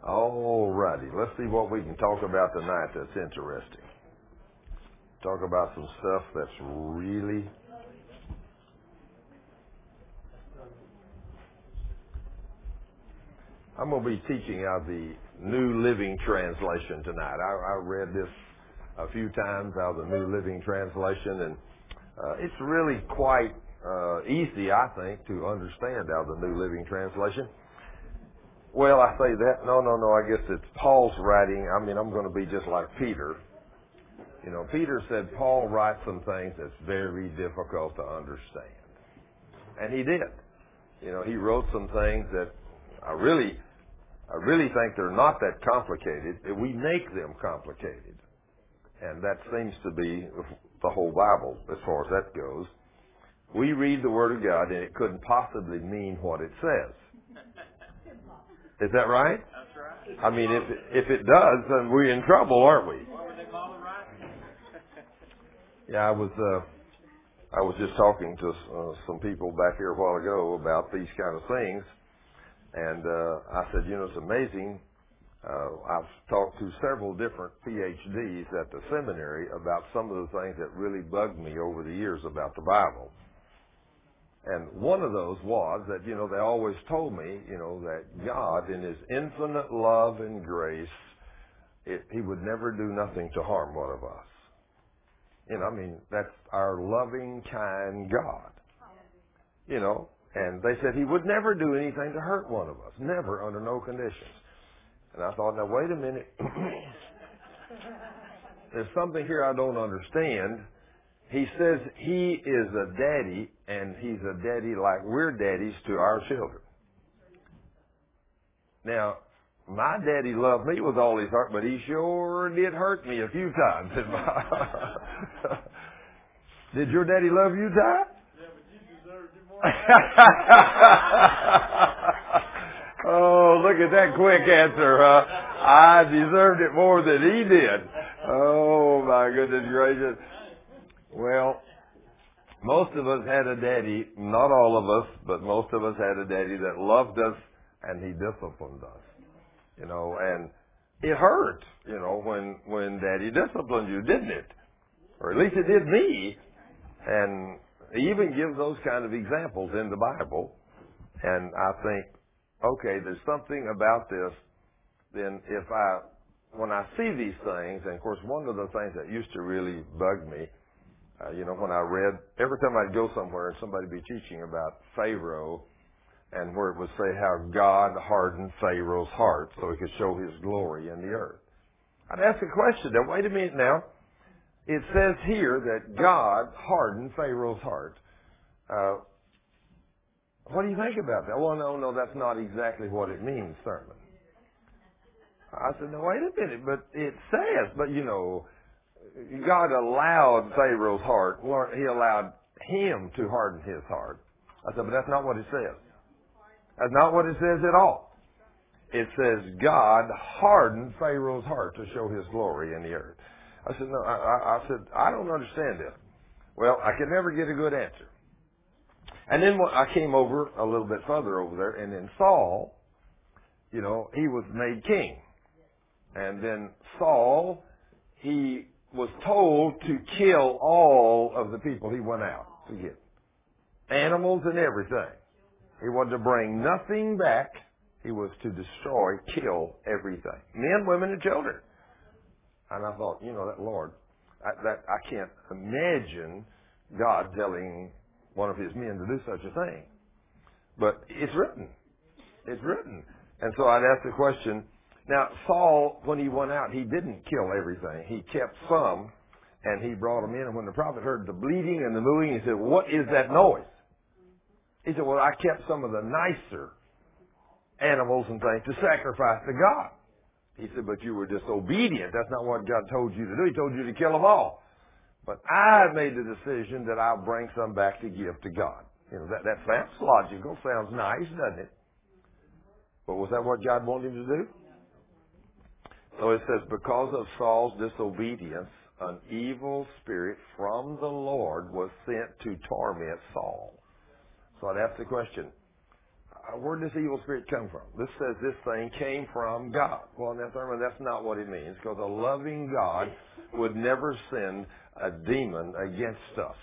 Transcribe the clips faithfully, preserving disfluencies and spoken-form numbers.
All righty. Let's see what we can talk about tonight that's interesting. Talk about some stuff that's really... I'm going to be teaching out the New Living Translation tonight. I, I read this a few times out of the New Living Translation, and uh, it's really quite uh, easy, I think, to understand out of the New Living Translation. Well, I say that. No, no, no. I guess it's Paul's writing. I mean, I'm going to be just like Peter. You know, Peter said Paul writes some things that's very difficult to understand. And he did. You know, he wrote some things that I really, I really think they're not that complicated. We make them complicated. And that seems to be the whole Bible as far as that goes. We read the Word of God and it couldn't possibly mean what it says. Is that right? That's right. I mean, if if it does, then we're in trouble, aren't we? What would they call it, right? Yeah, I was uh, I was just talking to uh, some people back here a while ago about these kind of things, and uh, I said, you know, it's amazing. Uh, I've talked to several different P H Ds at the seminary about some of the things that really bugged me over the years about the Bible. And one of those was that, you know, they always told me, you know, that God, in His infinite love and grace, it, He would never do nothing to harm one of us. You know, I mean, that's our loving, kind God. You know, and they said He would never do anything to hurt one of us. Never, under no conditions. And I thought, now, wait a minute. There's something here I don't understand. He says He is a daddy, and He's a daddy like we're daddies to our children. Now, my daddy loved me with all his heart, but he sure did hurt me a few times. Did your daddy love you, Ty? Yeah, but you deserved it more. Oh, look at that quick answer, huh? I deserved it more than he did. Oh, my goodness gracious. Well, most of us had a daddy, not all of us, but most of us had a daddy that loved us and he disciplined us. You know, and it hurt, you know, when, when daddy disciplined you, didn't it? Or at least it did me. And he even gives those kind of examples in the Bible. And I think, okay, there's something about this. Then if I, when I see these things, and of course one of the things that used to really bug me, uh, you know, when I read, every time I'd go somewhere and somebody would be teaching about Pharaoh, and where it would say how God hardened Pharaoh's heart so he could show his glory in the earth. I'd ask a question. Now, wait a minute now. It says here that God hardened Pharaoh's heart. Uh, what do you think about that? Well, no, no, that's not exactly what it means, certainly. I said, no, wait a minute, but it says, but you know, God allowed Pharaoh's heart, or he allowed him to harden his heart. I said, but that's not what it says. That's not what it says at all. It says God hardened Pharaoh's heart to show his glory in the earth. I said, no, I, I, I said, I don't understand this. Well, I could never get a good answer. And then I came over a little bit further over there, and then Saul, you know, he was made king. And then Saul, he was told to kill all of the people he went out to get. Animals and everything. He was to bring nothing back. He was to destroy, kill everything. Men, women, and children. And I thought, you know, that Lord, I, that I can't imagine God telling one of his men to do such a thing. But it's written. It's written. And so I'd ask the question, now Saul, when he went out, he didn't kill everything. He kept some, and he brought them in. And when the prophet heard the bleating and the mooing, he said, what is that noise? He said, well, I kept some of the nicer animals and things to sacrifice to God. He said, but you were disobedient. That's not what God told you to do. He told you to kill them all. But I made the decision that I'll bring some back to give to God. You know, that, that sounds logical, sounds nice, doesn't it? But was that what God wanted him to do? So it says, because of Saul's disobedience, an evil spirit from the Lord was sent to torment Saul. So I'd ask the question, uh, where did this evil spirit come from? This says this thing came from God. Well, in that sermon, that's not what it means, because a loving God would never send a demon against us.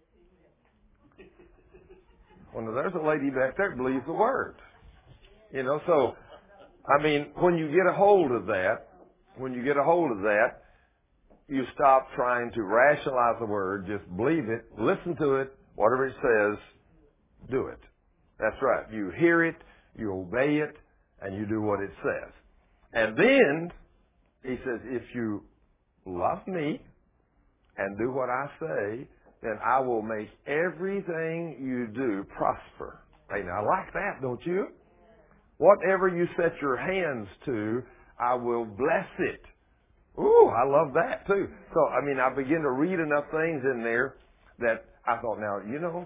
Well, there's a lady back there that believes the word. You know, so, I mean, when you get a hold of that, when you get a hold of that, you stop trying to rationalize the word, just believe it, listen to it, whatever it says, do it. That's right. You hear it, you obey it, and you do what it says. And then, he says, if you love me and do what I say, then I will make everything you do prosper. Hey, now I like that, don't you? Whatever you set your hands to, I will bless it. Ooh, I love that too. So, I mean, I begin to read enough things in there that I thought, now, you know,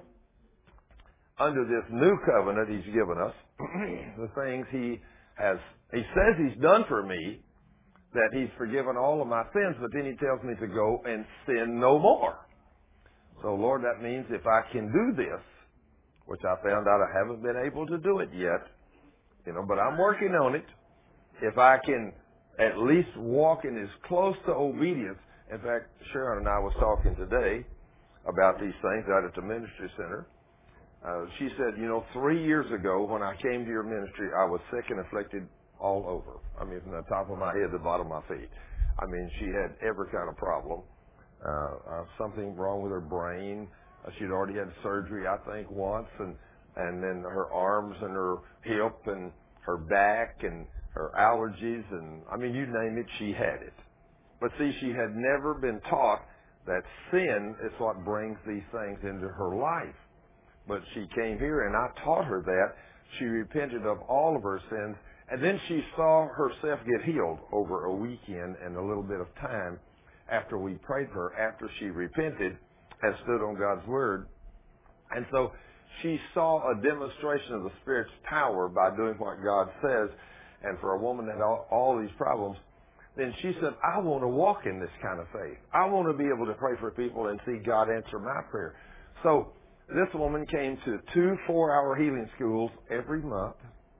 under this new covenant he's given us, the things he has, he says he's done for me, that he's forgiven all of my sins, but then he tells me to go and sin no more. So, Lord, that means if I can do this, which I found out I haven't been able to do it yet, you know, but I'm working on it. If I can at least walk in as close to obedience. In fact, Sharon and I was talking today about these things out at the ministry center. Uh, she said, you know, three years ago when I came to your ministry, I was sick and afflicted all over. I mean, from the top of my head to the bottom of my feet. I mean, she had every kind of problem. Uh, uh, something wrong with her brain. Uh, she'd already had surgery, I think, once, and and then her arms and her hip and her back and her allergies, and I mean, you name it, she had it. But see, she had never been taught that sin is what brings these things into her life. But she came here, and I taught her that. She repented of all of her sins, and then she saw herself get healed over a weekend and a little bit of time after we prayed for her, after she repented and stood on God's Word. And so she saw a demonstration of the Spirit's power by doing what God says. And for a woman that had all, all these problems, then she said, I want to walk in this kind of faith. I want to be able to pray for people and see God answer my prayer. So this woman came to two four-hour healing schools every month.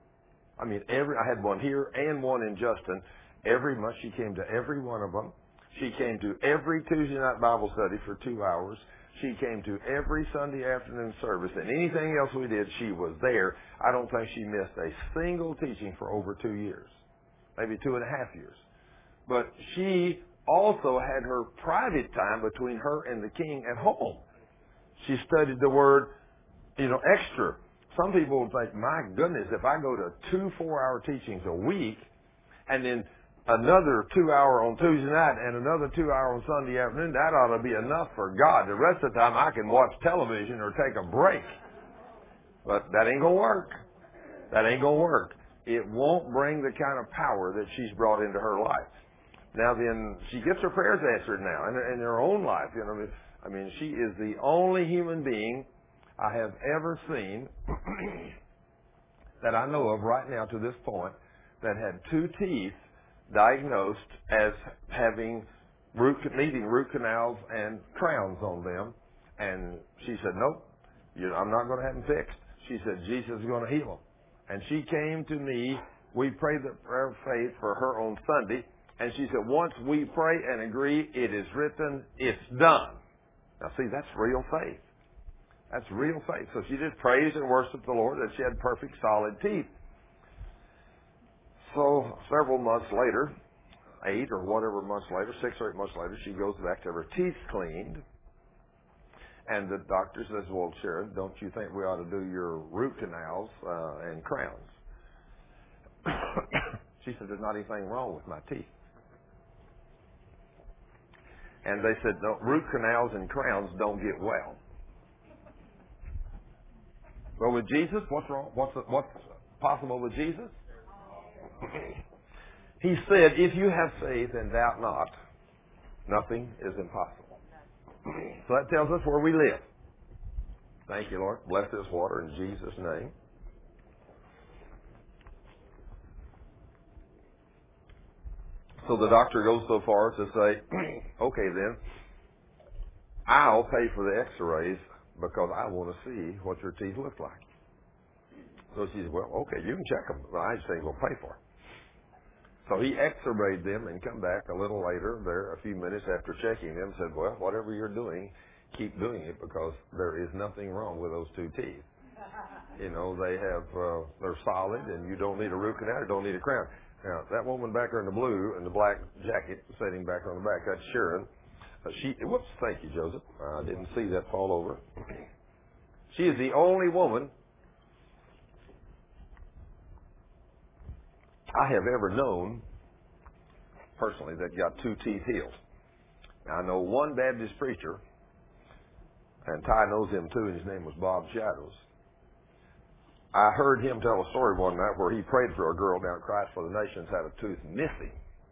I mean, every I had one here and one in Justin. Every month she came to every one of them. She came to every Tuesday night Bible study for two hours. She came to every Sunday afternoon service, and anything else we did, she was there. I don't think she missed a single teaching for over two years, maybe two and a half years. But she also had her private time between her and the King at home. She studied the Word, you know, extra. Some people would think, my goodness, if I go to two four-hour teachings a week, and then another two hour on Tuesday night and another two hour on Sunday afternoon, that ought to be enough for God. The rest of the time I can watch television or take a break. But that ain't going to work. That ain't going to work. It won't bring the kind of power that she's brought into her life. Now then, she gets her prayers answered now in, in her own life. You know, I mean, she is the only human being I have ever seen that I know of right now to this point that had two teeth diagnosed as having root, needing root canals and crowns on them. And she said, nope, you know, I'm not going to have them fixed. She said, Jesus is going to heal them. And she came to me. We prayed the prayer of faith for her on Sunday. And she said, once we pray and agree, it is written, it's done. Now, see, that's real faith. That's real faith. So she just praised and worshiped the Lord that she had perfect, solid teeth. So several months later, eight or whatever months later, six or eight months later, she goes back to have her teeth cleaned. And the doctor says, well, Sharon, don't you think we ought to do your root canals uh, and crowns? She said, there's not anything wrong with my teeth. And they said, no, root canals and crowns don't get well. Well, with Jesus, what's wrong? What's, what's possible with Jesus? He said, if you have faith and doubt not, nothing is impossible. So that tells us where we live. Thank you, Lord. Bless this water in Jesus' name. So the doctor goes so far as to say, okay then, I'll pay for the x-rays because I want to see what your teeth look like. So she said, well, okay, you can check them, but I just ain't going to pay for it. So he x-rayed them and come back a little later, there a few minutes after checking them, said, well, whatever you're doing, keep doing it because there is nothing wrong with those two teeth. You know, they have, uh, they're solid and you don't need a root canal, you don't need a crown. Now, that woman back there in the blue and the black jacket sitting back on the back, that's Sharon. Uh, she, whoops, thank you, Joseph. I uh, didn't see that fall over. She is the only woman I have ever known, personally, that got two teeth healed. Now, I know one Baptist preacher, and Ty knows him too, and his name was Bob Shadows. I heard him tell a story one night where he prayed for a girl down at Christ for the Nations, had a tooth missing.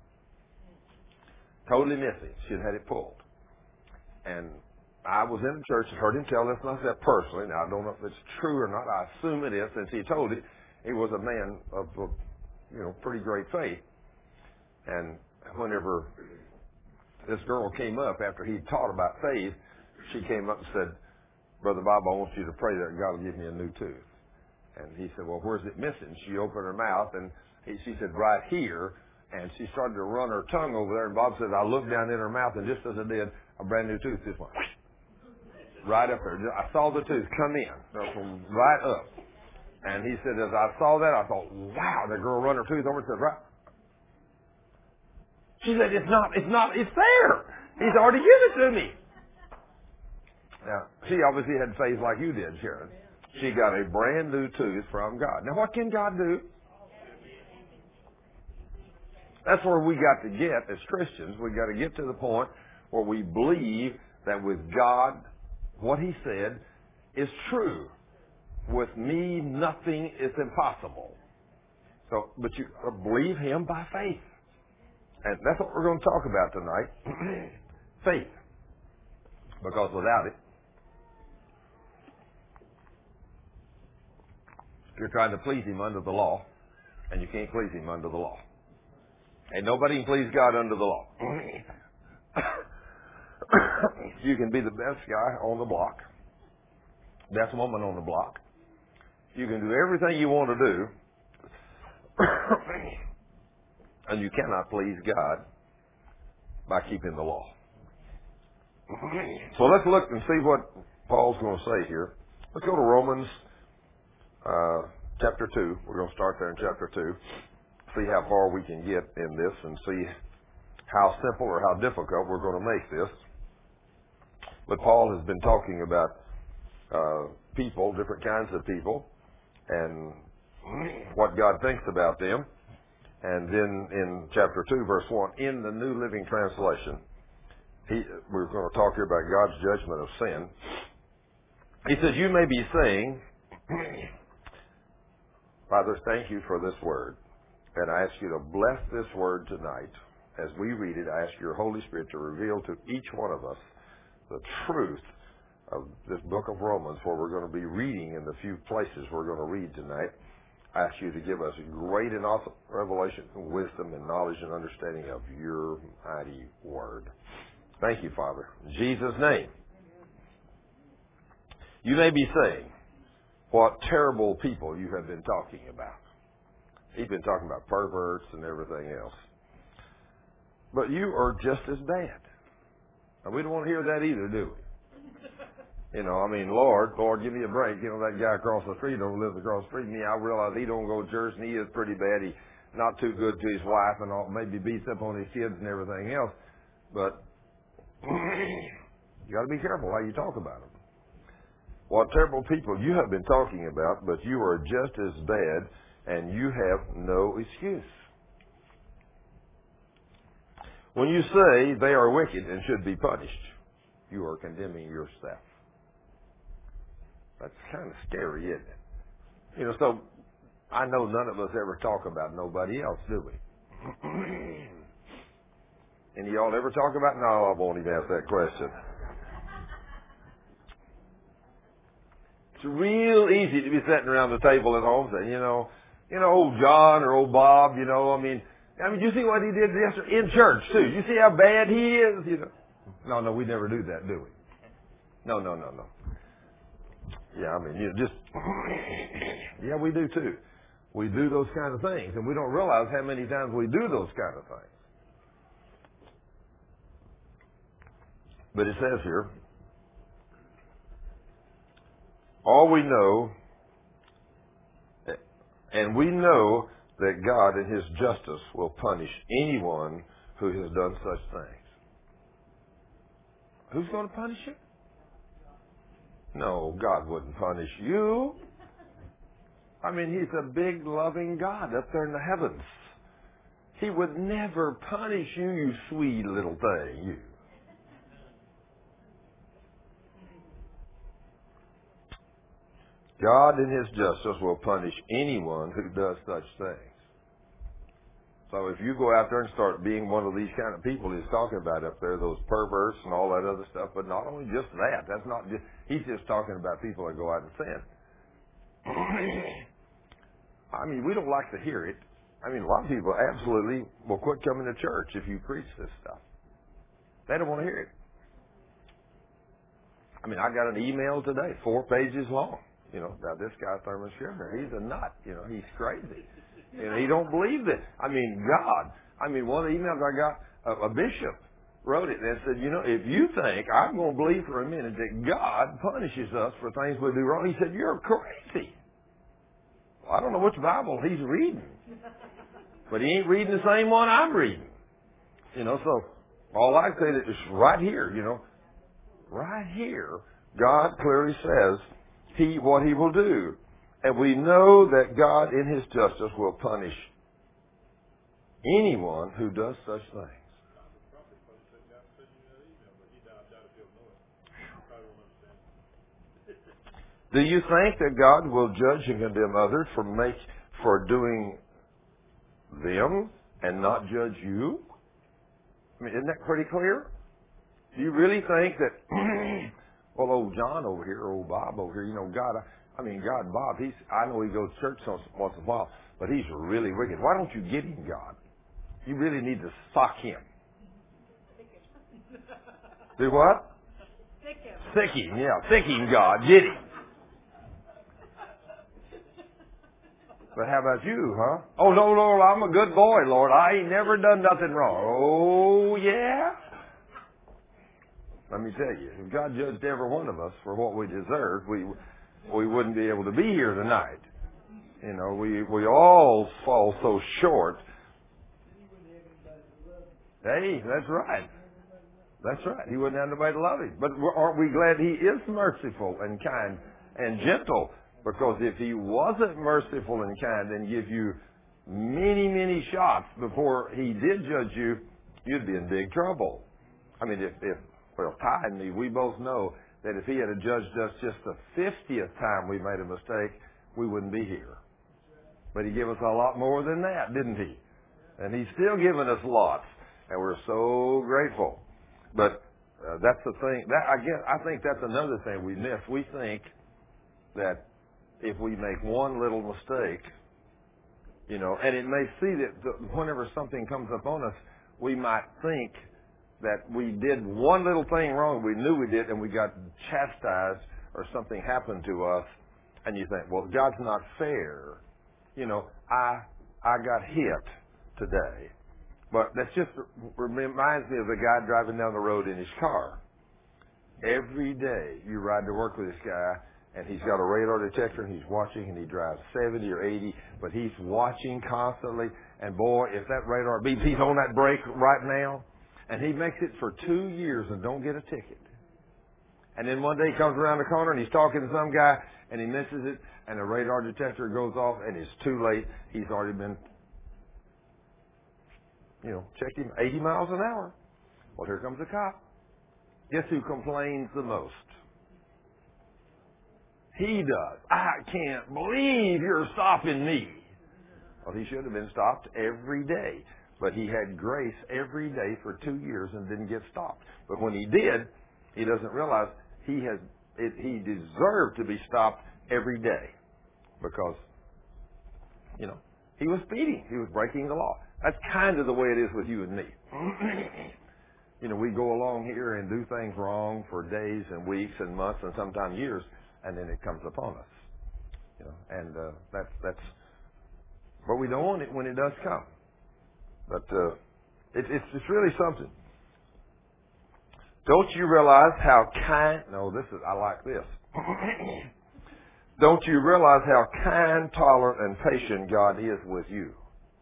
Totally missing. She had had it pulled. And I was in the church and heard him tell this, and I said personally, now I don't know if it's true or not, I assume it is, since he told it, he was a man of, of you know, pretty great faith. And whenever this girl came up after he'd taught about faith, she came up and said, Brother Bob, I want you to pray that God will give me a new tooth. And he said, well, where's it missing? She opened her mouth, and he, she said, right here. And she started to run her tongue over there, and Bob said, I looked down in her mouth, and just as I did, a brand new tooth just went right up there. I saw the tooth come in, from right up. And he said, as I saw that, I thought, wow, the girl run her tooth over and said, right. She said, it's not, it's not, it's there. He's already given it to me. Now, she obviously had faith like you did, Sharon. She got a brand new tooth from God. Now, what can God do? That's where we got to get as Christians. We got to get to the point where we believe that with God, what He said is true. With me, nothing is impossible. So, but you believe Him by faith. And that's what we're going to talk about tonight. Faith. Because without it, you're trying to please Him under the law, and you can't please Him under the law. And nobody can please God under the law. You can be the best guy on the block, best woman on the block. You can do everything you want to do, and you cannot please God by keeping the law. So let's look and see what Paul's going to say here. Let's go to Romans uh, chapter two. We're going to start there in chapter two. See how far we can get in this and see how simple or how difficult we're going to make this. But Paul has been talking about uh, people, different kinds of people, and what God thinks about them. And then in chapter two, verse one, in the New Living Translation, he, we're going to talk here about God's judgment of sin. He says, you may be saying, Father, thank you for this word. And I ask you to bless this word tonight. As we read it, I ask your Holy Spirit to reveal to each one of us the truth of this book of Romans, where we're going to be reading in the few places we're going to read tonight. I ask you to give us great and awesome revelation, wisdom, and knowledge and understanding of your mighty word. Thank you, Father. In Jesus' name. You may be saying, what terrible people you have been talking about. He's been talking about perverts and everything else. But you are just as bad. And we don't want to hear that either, do we? You know, I mean, Lord, Lord, give me a break. You know, that guy across the street don't live across the street from me. I realize he don't go to church and he is pretty bad. He's not too good to his wife and all, maybe beats up on his kids and everything else. But you got to be careful how you talk about them. What terrible people you have been talking about, but you are just as bad and you have no excuse. When you say they are wicked and should be punished, you are condemning yourself. That's kind of scary, isn't it? You know, so I know none of us ever talk about nobody else, do we? Any of y'all ever talk about? No, I won't even ask that question. It's real easy to be sitting around the table at home saying, you know, you know, old John or old Bob, you know, I mean, I mean, you see what he did yesterday in church too. You see how bad he is, you know. No, no, we never do that, do we? No, no, no, no. Yeah, I mean, you just, yeah, we do too. We do those kind of things, and we don't realize how many times we do those kind of things. But it says here, all we know, and we know that God in His justice will punish anyone who has done such things. Who's going to punish you? No, God wouldn't punish you. I mean, He's a big, loving God up there in the heavens. He would never punish you, you sweet little thing, you. God in His justice will punish anyone who does such things. So if you go out there and start being one of these kind of people He's talking about up there, those perverts and all that other stuff, but not only just that, that's not just, He's just talking about people that go out and sin. I mean, we don't like to hear it. I mean, a lot of people absolutely will quit coming to church if you preach this stuff. They don't want to hear it. I mean, I got an email today, four pages long. You know, now this guy, Thurman Scrivener, he's a nut. You know, he's crazy. You know, he don't believe that. I mean, God. I mean, one of the emails I got, a, a bishop wrote it and said, you know, if you think I'm going to believe for a minute that God punishes us for things we do wrong, he said, you're crazy. Well, I don't know which Bible he's reading, but he ain't reading the same one I'm reading. You know, so all I say is right here, you know, right here, God clearly says he what he will do. And we know that God in His justice will punish anyone who does such things. Do you think that God will judge and condemn others for make for doing them and not judge you? I mean, isn't that pretty clear? Do you really think that, well, old John over here, old Bob over here, you know, God, I, I mean, God, Bob, he's, I know he goes to church once, once in a while, but he's really wicked. Why don't you get him, God? You really need to sock him. Do what? Sick him. Sick him, yeah. Sick him, God. Get him. But how about you, huh? Oh, no, Lord, I'm a good boy, Lord. I ain't never done nothing wrong. Oh, yeah? Let me tell you, if God judged every one of us for what we deserved, we we wouldn't be able to be here tonight. You know, we, we all fall so short. Hey, that's right. That's right. He wouldn't have nobody to love him. But aren't we glad He is merciful and kind and gentle? Because if He wasn't merciful and kind and give you many, many shots before He did judge you, you'd be in big trouble. I mean, if, if well, Ty and me, we both know that if He had judged us just the fiftieth time we made a mistake, we wouldn't be here. But He gave us a lot more than that, didn't He? And He's still giving us lots, and we're so grateful. But uh, that's the thing. That I guess I think that's another thing we miss. We think that if we make one little mistake, you know, and it may see that the, whenever something comes upon us, we might think that we did one little thing wrong, we knew we did, and we got chastised or something happened to us, and you think, well, God's not fair. You know, I I got hit today. But that just reminds me of the guy driving down the road in his car. Every day you ride to work with this guy, and he's got a radar detector, and he's watching, and he drives seventy or eighty, but he's watching constantly. And boy, if that radar beeps, he's on that brake right now. And he makes it for two years and don't get a ticket. And then one day he comes around the corner, and he's talking to some guy, and he misses it, and the radar detector goes off, and it's too late. He's already been, you know, checked him eighty miles an hour. Well, here comes the cop. Guess who complains the most? He does. I can't believe you're stopping me. Well, he should have been stopped every day. But he had grace every day for two years and didn't get stopped. But when he did, he doesn't realize he has it, he deserved to be stopped every day because, you know, he was speeding. He was breaking the law. That's kind of the way it is with you and me. You know, we go along here and do things wrong for days and weeks and months and sometimes years, and then it comes upon us. You know, and uh, that's that's. But we don't want it when it does come. But uh, it, it's it's really something. Don't you realize how kind? No, this is I like this. Don't you realize how kind, tolerant, and patient God is with you?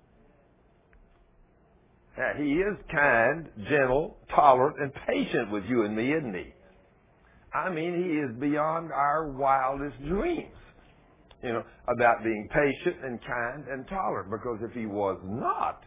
Yeah, he is kind, gentle, tolerant, and patient with you and me, isn't he? I mean, he is beyond our wildest dreams, you know, about being patient and kind and tolerant. Because if he was not,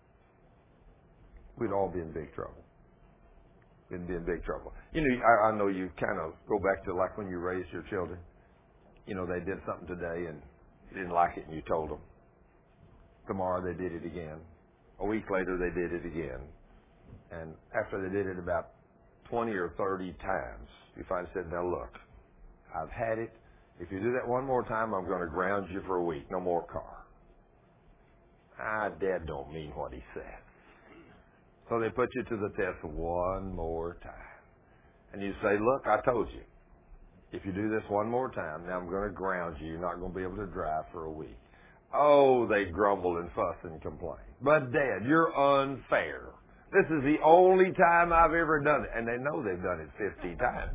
we'd all be in big trouble. We'd be in big trouble. You know, I, I know you kind of go back to like when you raised your children. You know, they did something today and you didn't like it and you told them. Tomorrow they did it again. A week later they did it again. And after they did it about twenty or thirty times, you finally said, now look, I've had it. If you do that one more time, I'm going to ground you for a week. No more car. Ah, Dad don't mean what he said. So they put you to the test one more time. And you say, look, I told you. If you do this one more time, now I'm going to ground you. You're not going to be able to drive for a week. Oh, they grumble and fuss and complain. But, Dad, you're unfair. This is the only time I've ever done it. And they know they've done it fifty times.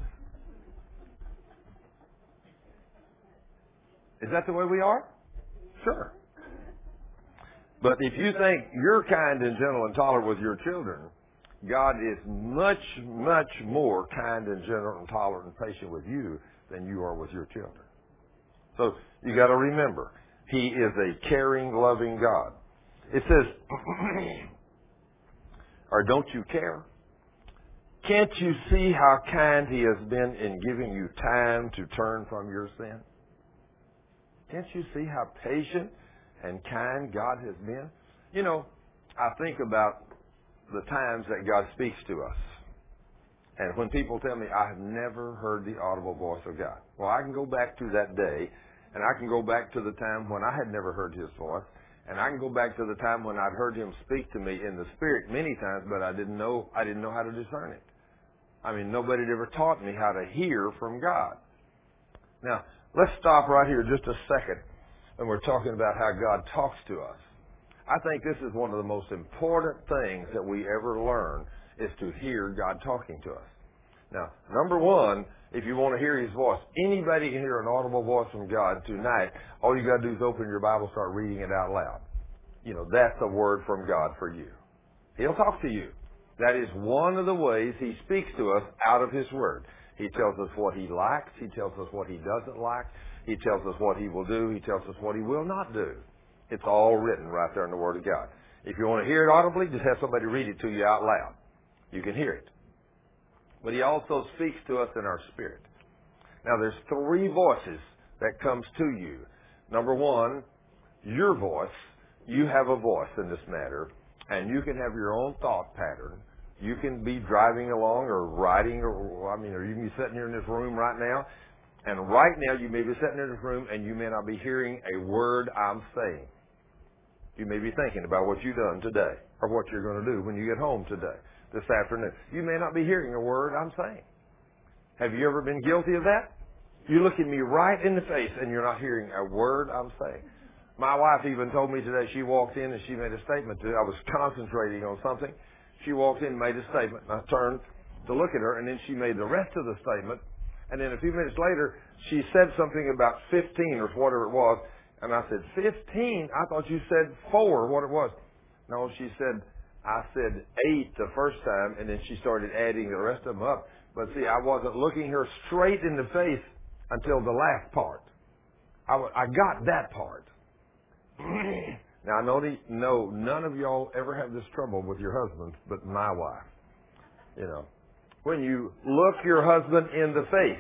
Is that the way we are? Sure. But if you think you're kind and gentle and tolerant with your children, God is much, much more kind and gentle and tolerant and patient with you than you are with your children. So you got to remember, he is a caring, loving God. It says, or don't you care? Can't you see how kind he has been in giving you time to turn from your sin? Can't you see how patient and kind God has been? You know, I think about the times that God speaks to us. And when people tell me, I have never heard the audible voice of God. Well, I can go back to that day, and I can go back to the time when I had never heard his voice, and I can go back to the time when I'd heard him speak to me in the Spirit many times, but I didn't know, I didn't know how to discern it. I mean, nobody had ever taught me how to hear from God. Now, let's stop right here just a second when we're talking about how God talks to us. I think this is one of the most important things that we ever learn is to hear God talking to us. Now, number one, if you want to hear his voice, anybody can hear an audible voice from God tonight. All you got to do is open your Bible, start reading it out loud. You know, that's a word from God for you. He'll talk to you. That is one of the ways he speaks to us out of his word. He tells us what he likes. He tells us what he doesn't like. He tells us what he will do. He tells us what he will not do. It's all written right there in the Word of God. If you want to hear it audibly, just have somebody read it to you out loud. You can hear it. But he also speaks to us in our spirit. Now, there's three voices that comes to you. Number one, your voice. You have a voice in this matter, and you can have your own thought pattern. You can be driving along or riding, or I mean, or you can be sitting here in this room right now, and right now you may be sitting in this room and you may not be hearing a word I'm saying. You may be thinking about what you've done today or what you're going to do when you get home today, this afternoon. You may not be hearing a word I'm saying. Have you ever been guilty of that? You look at me right in the face and you're not hearing a word I'm saying. My wife even told me today, she walked in and she made a statement to me. I was concentrating on something. She walked in and made a statement. And I turned to look at her, and then she made the rest of the statement. And then a few minutes later, she said something about fifteen or whatever it was. And I said, fifteen? I thought you said four, what it was. No, she said, I said eight the first time, and then she started adding the rest of them up. But see, I wasn't looking her straight in the face until the last part. I, I got that part. Now, I know, the, no, none of y'all ever have this trouble with your husbands, but my wife. You know, when you look your husband in the face,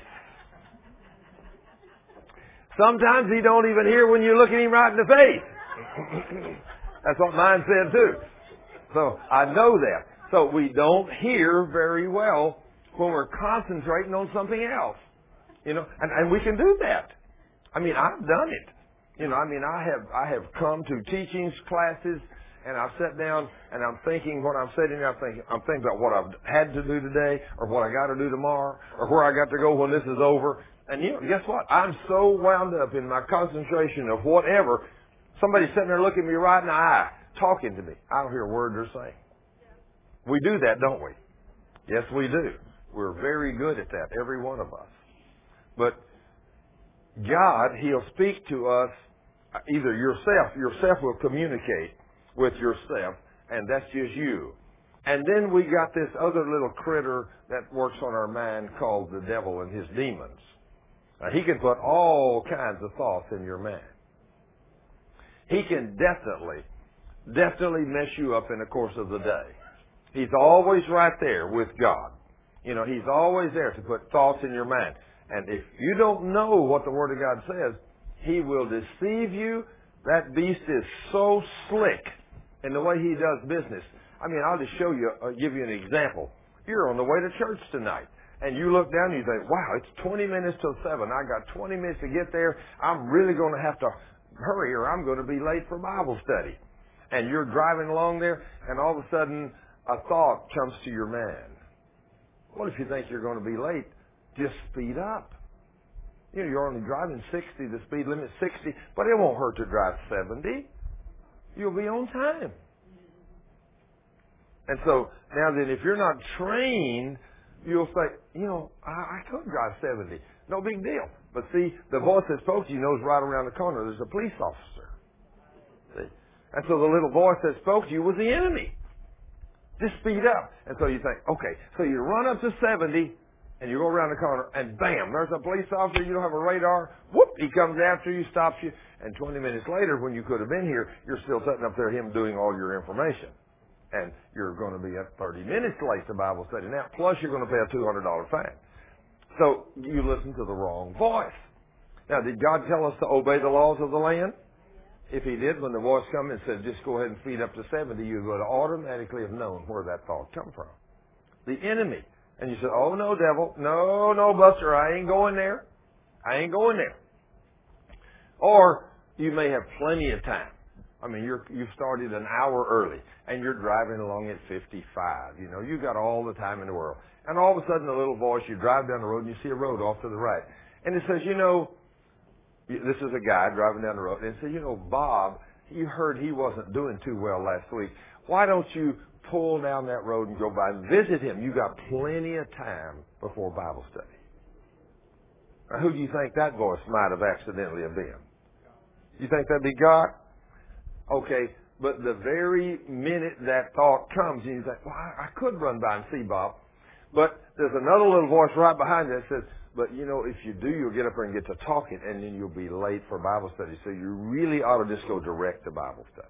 sometimes he don't even hear when you look at him right in the face. That's what mine said too. So I know that. So we don't hear very well when we're concentrating on something else. You know, and, and we can do that. I mean, I've done it. You know, I mean, I have I have come to teachings classes, and I've sat down and I'm thinking what I'm sitting there. I'm thinking I'm thinking about what I've had to do today, or what I got to do tomorrow, or where I got to go when this is over. And you know, guess what? I'm so wound up in my concentration of whatever. Somebody's sitting there looking me right in the eye, talking to me. I don't hear a word they're saying. We do that, don't we? Yes, we do. We're very good at that, every one of us. But God, He'll speak to us, either yourself, yourself will communicate with yourself, and that's just you. And then we got this other little critter that works on our mind called the devil and his demons. Now, he can put all kinds of thoughts in your mind. He can definitely, definitely mess you up in the course of the day. He's always right there with God. You know, He's always there to put thoughts in your mind. And if you don't know what the Word of God says, he will deceive you. That beast is so slick in the way he does business. I mean, I'll just show you, uh, give you an example. You're on the way to church tonight, and you look down and you think, wow, it's twenty minutes till seven. I got twenty minutes to get there. I'm really going to have to hurry or I'm going to be late for Bible study. And you're driving along there, and all of a sudden a thought comes to your mind. What if you think you're going to be late? Just speed up. You know, you're only driving sixty, the speed limit's sixty, but it won't hurt to drive seventy. You'll be on time. And so, now then, if you're not trained, you'll say, you know, I, I could drive seventy. No big deal. But see, the voice that spoke to you knows right around the corner there's a police officer. See? And so the little voice that spoke to you was the enemy. Just speed up. And so you think, okay, so you run up to seventy, and you go around the corner, and bam, there's a police officer. You don't have a radar. Whoop, he comes after you, stops you. And twenty minutes later, when you could have been here, you're still sitting up there, him doing all your information. And you're going to be at thirty minutes late to Bible study now, plus you're going to pay a two hundred dollars fine. So you listen to the wrong voice. Now, did God tell us to obey the laws of the land? If He did, when the voice come and said, just go ahead and feed up to seventy, you would automatically have known where that thought come from. The enemy. And you said, oh, no, devil. No, no, Buster, I ain't going there. I ain't going there. Or you may have plenty of time. I mean, you're, you've started an hour early, and you're driving along at fifty-five. You know, you've got all the time in the world. And all of a sudden, a little voice, you drive down the road, and you see a road off to the right. And it says, you know, this is a guy driving down the road, and it says, you know, Bob, you heard he wasn't doing too well last week. Why don't you pull down that road and go by and visit him? You got plenty of time before Bible study. Now, who do you think that voice might have accidentally have been? You think that'd be God? Okay, but the very minute that thought comes, and you think, well, I could run by and see Bob. But there's another little voice right behind that says, but you know, if you do, you'll get up there and get to talking, and then you'll be late for Bible study. So you really ought to just go direct to Bible study.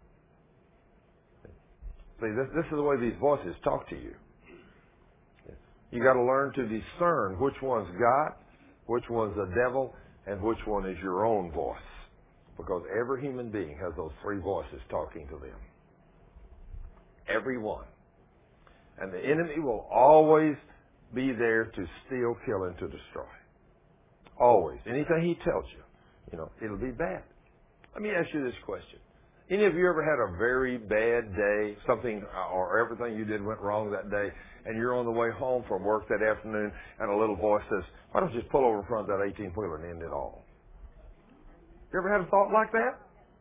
See, this, this is the way these voices talk to you. You got to learn to discern which one's God, which one's the devil, and which one is your own voice. Because every human being has those three voices talking to them. Every one. And the enemy will always be there to steal, kill, and to destroy. Always. Anything he tells you, you know, it'll be bad. Let me ask you this question. Any of you ever had a very bad day, something or everything you did went wrong that day, and you're on the way home from work that afternoon, and a little voice says, why don't you just pull over in front of that eighteen-wheeler and end it all? You ever had a thought like that?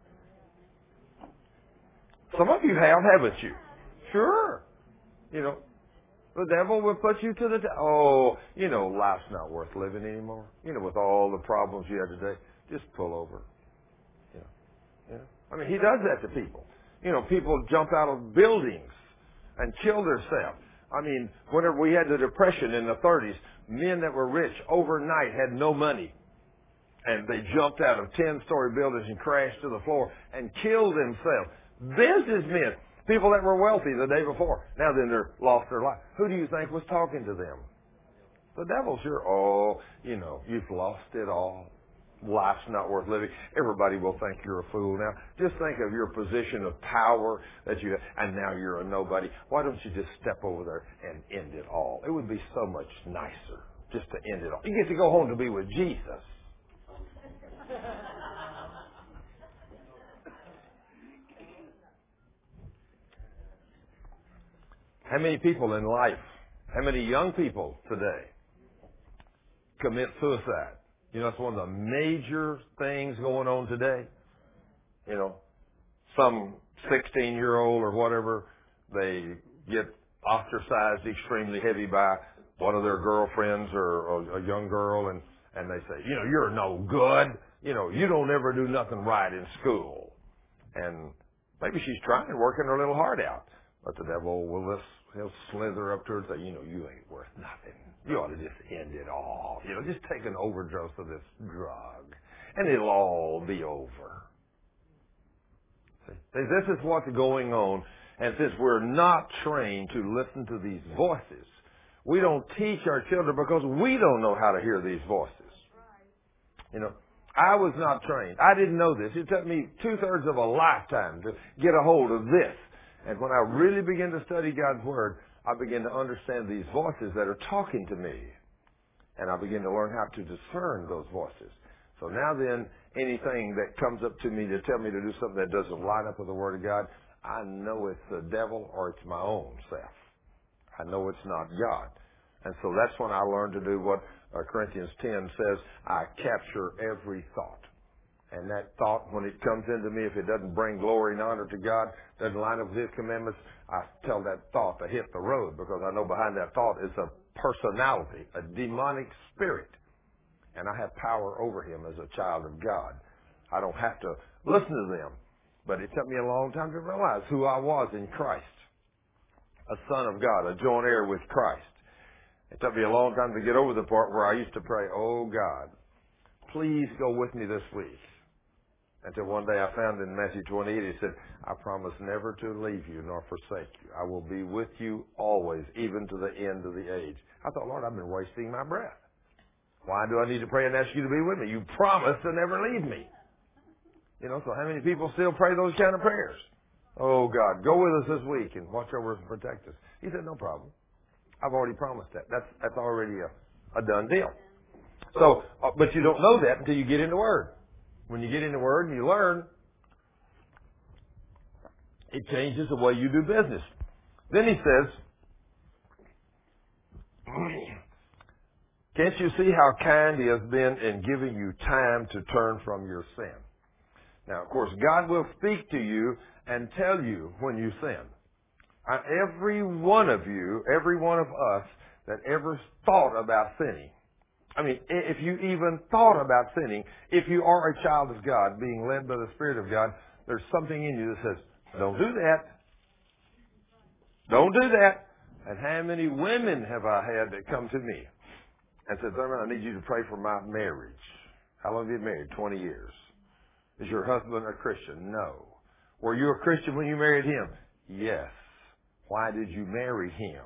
Some of you have, haven't you? Sure. You know, the devil will put you to the... De- oh, you know, life's not worth living anymore. You know, with all the problems you have today, just pull over. You know, you know. I mean, he does that to people. You know, people jump out of buildings and kill themselves. I mean, whenever we had the Depression in the thirties, men that were rich overnight had no money. And they jumped out of ten-story buildings and crashed to the floor and killed themselves. Businessmen, people that were wealthy the day before. Now then they're lost their life. Who do you think was talking to them? The devil, sure. Oh, you know, you've lost it all. Life's not worth living. Everybody will think you're a fool now. Just think of your position of power that you have, and now you're a nobody. Why don't you just step over there and end it all? It would be so much nicer just to end it all. You get to go home to be with Jesus. How many people in life, how many young people today commit suicide. You know, that's one of the major things going on today. You know, some sixteen-year-old or whatever, they get ostracized extremely heavy by one of their girlfriends or a young girl, and, and they say, you know, you're no good. You know, you don't ever do nothing right in school. And maybe she's trying, working her little heart out. But the devil will just, he'll slither up to her and say, you know, you ain't worth nothing. You ought to just end it all. You know, just take an overdose of this drug, and it'll all be over. See, this is what's going on. And since we're not trained to listen to these voices, we don't teach our children because we don't know how to hear these voices. You know, I was not trained. I didn't know this. It took me two-thirds of a lifetime to get a hold of this. And when I really began to study God's Word, I began to understand these voices that are talking to me. And I began to learn how to discern those voices. So now then, anything that comes up to me to tell me to do something that doesn't line up with the Word of God, I know it's the devil or it's my own self. I know it's not God. And so that's when I learned to do what uh, Corinthians ten says, I capture every thought. And that thought, when it comes into me, if it doesn't bring glory and honor to God, doesn't line up with His commandments, I tell that thought to hit the road, because I know behind that thought is a personality, a demonic spirit. And I have power over him as a child of God. I don't have to listen to them. But it took me a long time to realize who I was in Christ. A son of God, a joint heir with Christ. It took me a long time to get over the part where I used to pray, oh God, please go with me this week. Until one day I found in Matthew twenty-eight, He said, I promise never to leave you nor forsake you. I will be with you always, even to the end of the age. I thought, Lord, I've been wasting my breath. Why do I need to pray and ask you to be with me? You promised to never leave me. You know, so how many people still pray those kind of prayers? Oh, God, go with us this week and watch over us and protect us. He said, no problem. I've already promised that. That's that's already a, a done deal. So, uh, but you don't know that until you get in the Word. When you get in the Word and you learn, it changes the way you do business. Then he says, can't you see how kind He has been in giving you time to turn from your sin? Now, of course, God will speak to you and tell you when you sin. Uh, every one of you, every one of us that ever thought about sinning, I mean, if you even thought about sinning, if you are a child of God, being led by the Spirit of God, there's something in you that says, don't do that. Don't do that. And how many women have I had that come to me and said, Thurman, I need you to pray for my marriage. How long have you been married? twenty years. Is your husband a Christian? No. Were you a Christian when you married him? Yes. Why did you marry him?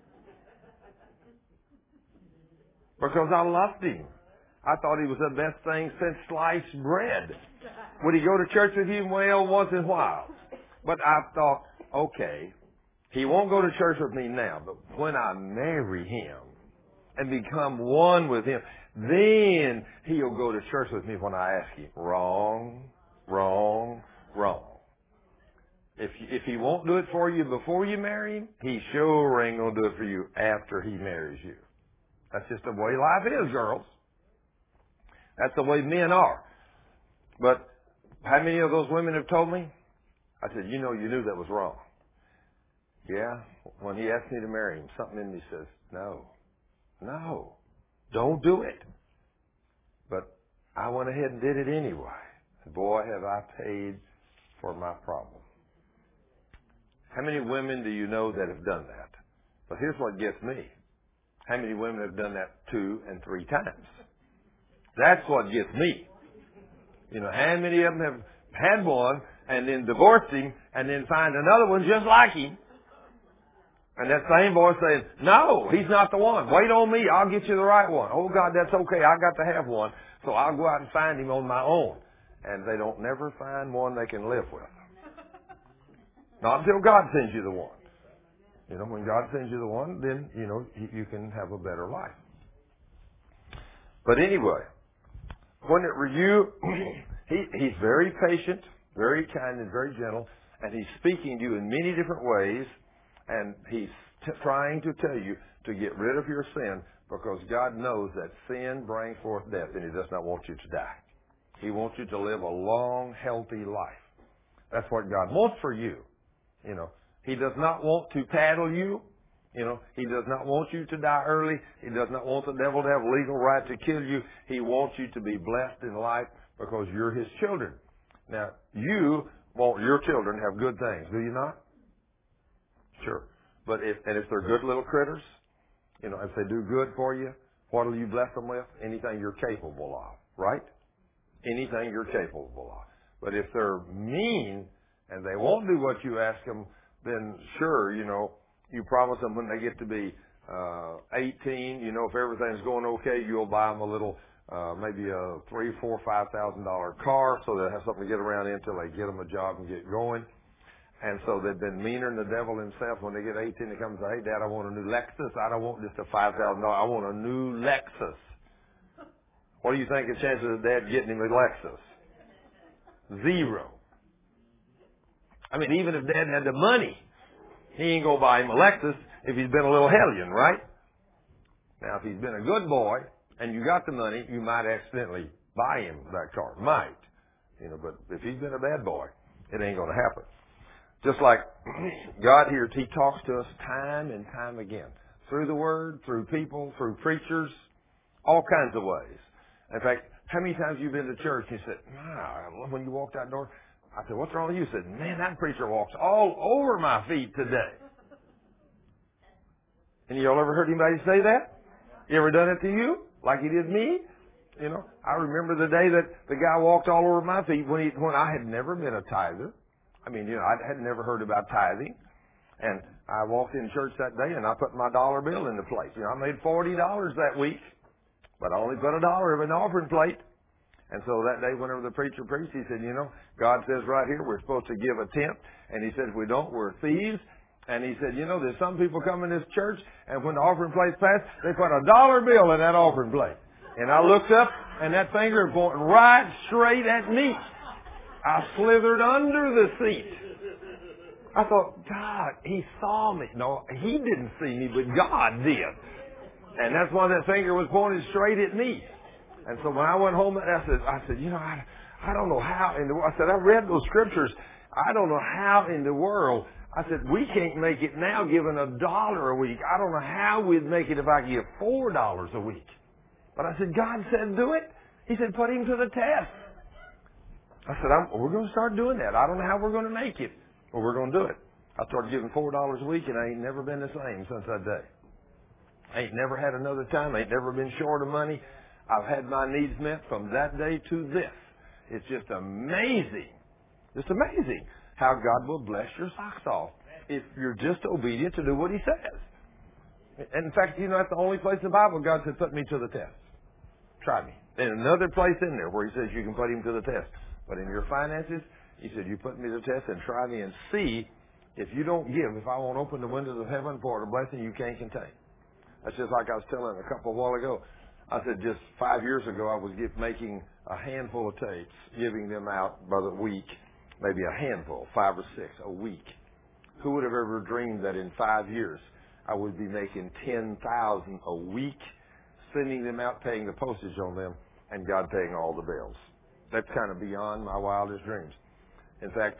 Because I loved him. I thought he was the best thing since sliced bread. Would he go to church with you? Well, once in a while. But I thought, okay, he won't go to church with me now, but when I marry him and become one with him, then he'll go to church with me when I ask him. Wrong, wrong, wrong. If if he won't do it for you before you marry him, he sure ain't going to do it for you after he marries you. That's just the way life is, girls. That's the way men are. But how many of those women have told me? I said, you know, you knew that was wrong. Yeah, when he asked me to marry him, something in me says, no, no, don't do it. But I went ahead and did it anyway. And boy, have I paid for my problem. How many women do you know that have done that? But here's what gets me. How many women have done that two and three times? That's what gets me. You know, how many of them have had one and then divorced him and then find another one just like him? And that same voice saying, no, he's not the one. Wait on me. I'll get you the right one. Oh, God, that's okay. I got to have one. So I'll go out and find him on my own. And they don't never find one they can live with. Not until God sends you the one. You know, when God sends you the one, then, you know, you can have a better life. But anyway, when it were you, he, he's very patient, very kind, and very gentle, and he's speaking to you in many different ways, and he's t- trying to tell you to get rid of your sin Because God knows that sin brings forth death, and He does not want you to die. He wants you to live a long, healthy life. That's what God wants for you. You know, He does not want to paddle you. You know, He does not want you to die early. He does not want the devil to have legal right to kill you. He wants you to be blessed in life because you're His children. Now, you want your children to have good things, do you not? Sure. But if, and if they're good little critters, you know, if they do good for you, what will you bless them with? Anything you're capable of, right? Anything you're capable of. But if they're mean and they won't do what you ask them, then sure, you know, you promise them when they get to be uh, eighteen, you know, if everything's going okay, you'll buy them a little, uh, maybe a three, four, five thousand dollar car, so they'll have something to get around in until they get them a job and get going. And so they've been meaner than the devil himself. When they get eighteen, they come and say, "Hey, Dad, I want a new Lexus. I don't want just a five thousand dollars. I want a new Lexus." What do you think the chances of Dad getting him a Lexus? Zero. I mean, even if Dad had the money, he ain't going to buy him a Lexus if he's been a little hellion, right? Now, if he's been a good boy and you got the money, you might accidentally buy him that car. Might. You know, but if he's been a bad boy, it ain't going to happen. Just like God here, He talks to us time and time again. Through the Word, through people, through preachers, all kinds of ways. In fact, how many times have you been to church and you said, nah, when you walked out the door, I said, what's wrong with you? He said, man, that preacher walks all over my feet today. And y'all ever heard anybody say that? You ever done it to you? Like he did me? You know, I remember the day that the guy walked all over my feet when he, when I had never been a tither. I mean, you know, I had never heard about tithing. And I walked in church that day and I put my dollar bill in the plate. You know, I made forty dollars that week, but I only put a dollar in an offering plate. And so that day, whenever the preacher preached, he said, you know, God says right here we're supposed to give a tenth. And he said, if we don't, we're thieves. And he said, you know, there's some people come in this church, and when the offering plate's passed, they put a dollar bill in that offering plate. And I looked up, and that finger was pointing right straight at me. I slithered under the seat. I thought, God, He saw me. No, He didn't see me, but God did. And that's why that finger was pointed straight at me. And so when I went home, I said, I said, you know, I, I don't know how in the world. I said, I read those scriptures. I don't know how in the world. I said, we can't make it now giving a dollar a week. I don't know how we'd make it if I give four dollars a week. But I said, God said do it. He said, put him to the test. I said, I'm, we're going to start doing that. I don't know how we're going to make it, but we're going to do it. I started giving four dollars a week, and I ain't never been the same since that day. I ain't never had another time. I ain't never been short of money. I've had my needs met from that day to this. It's just amazing. Just amazing how God will bless your socks off if you're just obedient to do what He says. And in fact, you know, that's the only place in the Bible God said, put me to the test. Try me. There's another place in there where He says you can put Him to the test. But in your finances, He said, you put me to the test and try me and see if you don't give, if I won't open the windows of heaven for a blessing you can't contain. That's just like I was telling a couple a while ago. I said just five years ago I was get, making a handful of tapes, giving them out by the week, maybe a handful, five or six a week. Who would have ever dreamed that in five years I would be making ten thousand a week, sending them out, paying the postage on them, and God paying all the bills? That's kind of beyond my wildest dreams. In fact,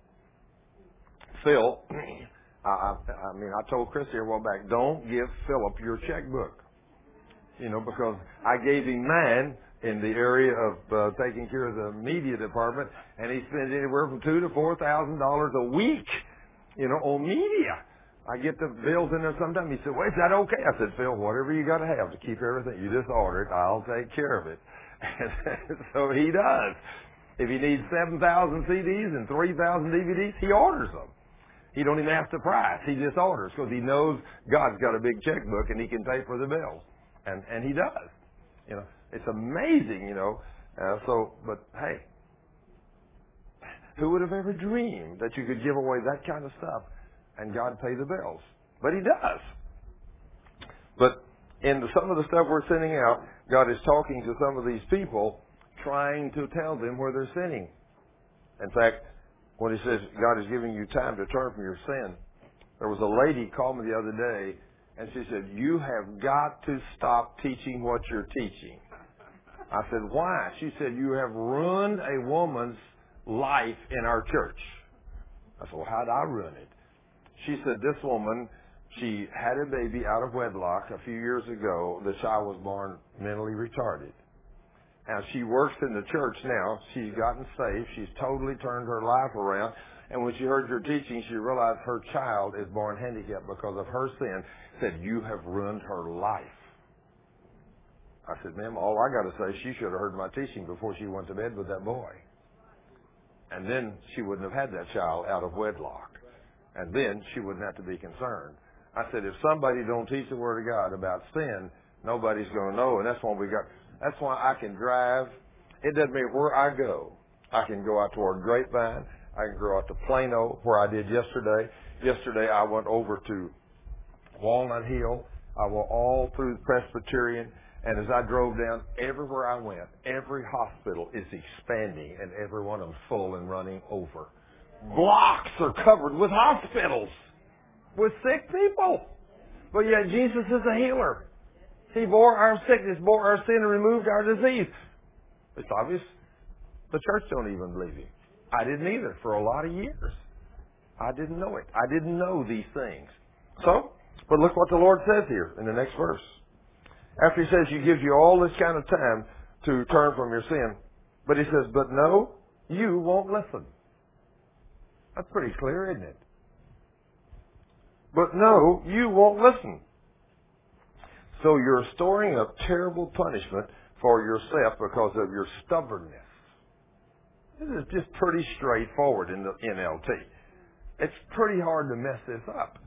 Phil, I, I, I mean, I told Chris here a while back, don't give Philip your checkbook. You know, because I gave him mine in the area of uh, taking care of the media department, and he spends anywhere from two to four thousand dollars a week, you know, on media. I get the bills in there sometimes. He said, "Well, is that okay?" I said, "Phil, whatever you got to have to keep everything, you just order it. I'll take care of it." And so he does. If he needs seven thousand C Ds and three thousand D V Ds, he orders them. He don't even ask the price. He just orders because he knows God's got a big checkbook and he can pay for the bills. And, and he does. You know, it's amazing, you know. Uh, so, but hey, who would have ever dreamed that you could give away that kind of stuff and God pay the bills? But He does. But in the, some of the stuff we're sending out, God is talking to some of these people, trying to tell them where they're sinning. In fact, when He says God is giving you time to turn from your sin, there was a lady called me the other day, And she said, you have got to stop teaching what you're teaching. I said, why? She said, you have ruined a woman's life in our church. I said, well, how did I ruin it? She said, this woman, she had a baby out of wedlock a few years ago. The child was born mentally retarded. Now, she works in the church now. She's gotten saved. She's totally turned her life around. And when she heard your teaching, she realized her child is born handicapped because of her sin. Said, you have ruined her life. I said, ma'am, all I got to say, she should have heard my teaching before she went to bed with that boy. And then she wouldn't have had that child out of wedlock. And then she wouldn't have to be concerned. I said, if somebody don't teach the Word of God about sin, nobody's going to know. And that's why we got, that's why I can drive. It doesn't matter where I go. I can go out toward Grapevine. I can go out to Plano, where I did yesterday. Yesterday I went over to Walnut Hill. I went all through the Presbyterian. And as I drove down, everywhere I went, every hospital is expanding, and every one of them full and running over. Blocks are covered with hospitals, with sick people. But yet Jesus is a healer. He bore our sickness, bore our sin, and removed our disease. It's obvious. The church don't even believe him. I didn't either for a lot of years. I didn't know it. I didn't know these things. So, but look what the Lord says here in the next verse. After he says he gives you all this kind of time to turn from your sin. But he says, but no, you won't listen. That's pretty clear, isn't it? But no, you won't listen. So you're storing up terrible punishment for yourself because of your stubbornness. This is just pretty straightforward in the N L T. It's pretty hard to mess this up.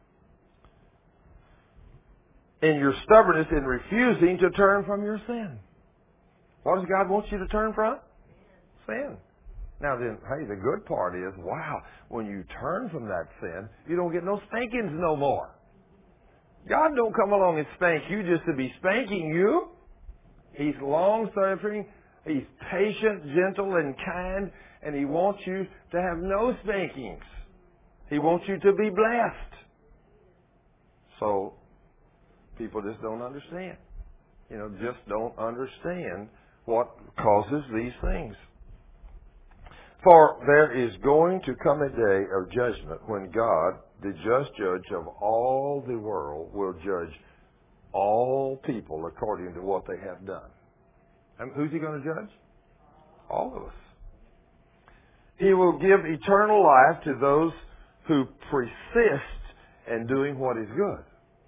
In your stubbornness in refusing to turn from your sin. What does God want you to turn from? Sin. Now then, hey, the good part is, wow, when you turn from that sin, you don't get no spankings no more. God don't come along and spank you just to be spanking you. He's long-suffering. He's patient, gentle, and kind, and He wants you to have no spankings. He wants you to be blessed. So, people just don't understand. You know, just don't understand what causes these things. For there is going to come a day of judgment when God, the just judge of all the world, will judge all people according to what they have done. And who's He going to judge? All of us. He will give eternal life to those who persist in doing what is good.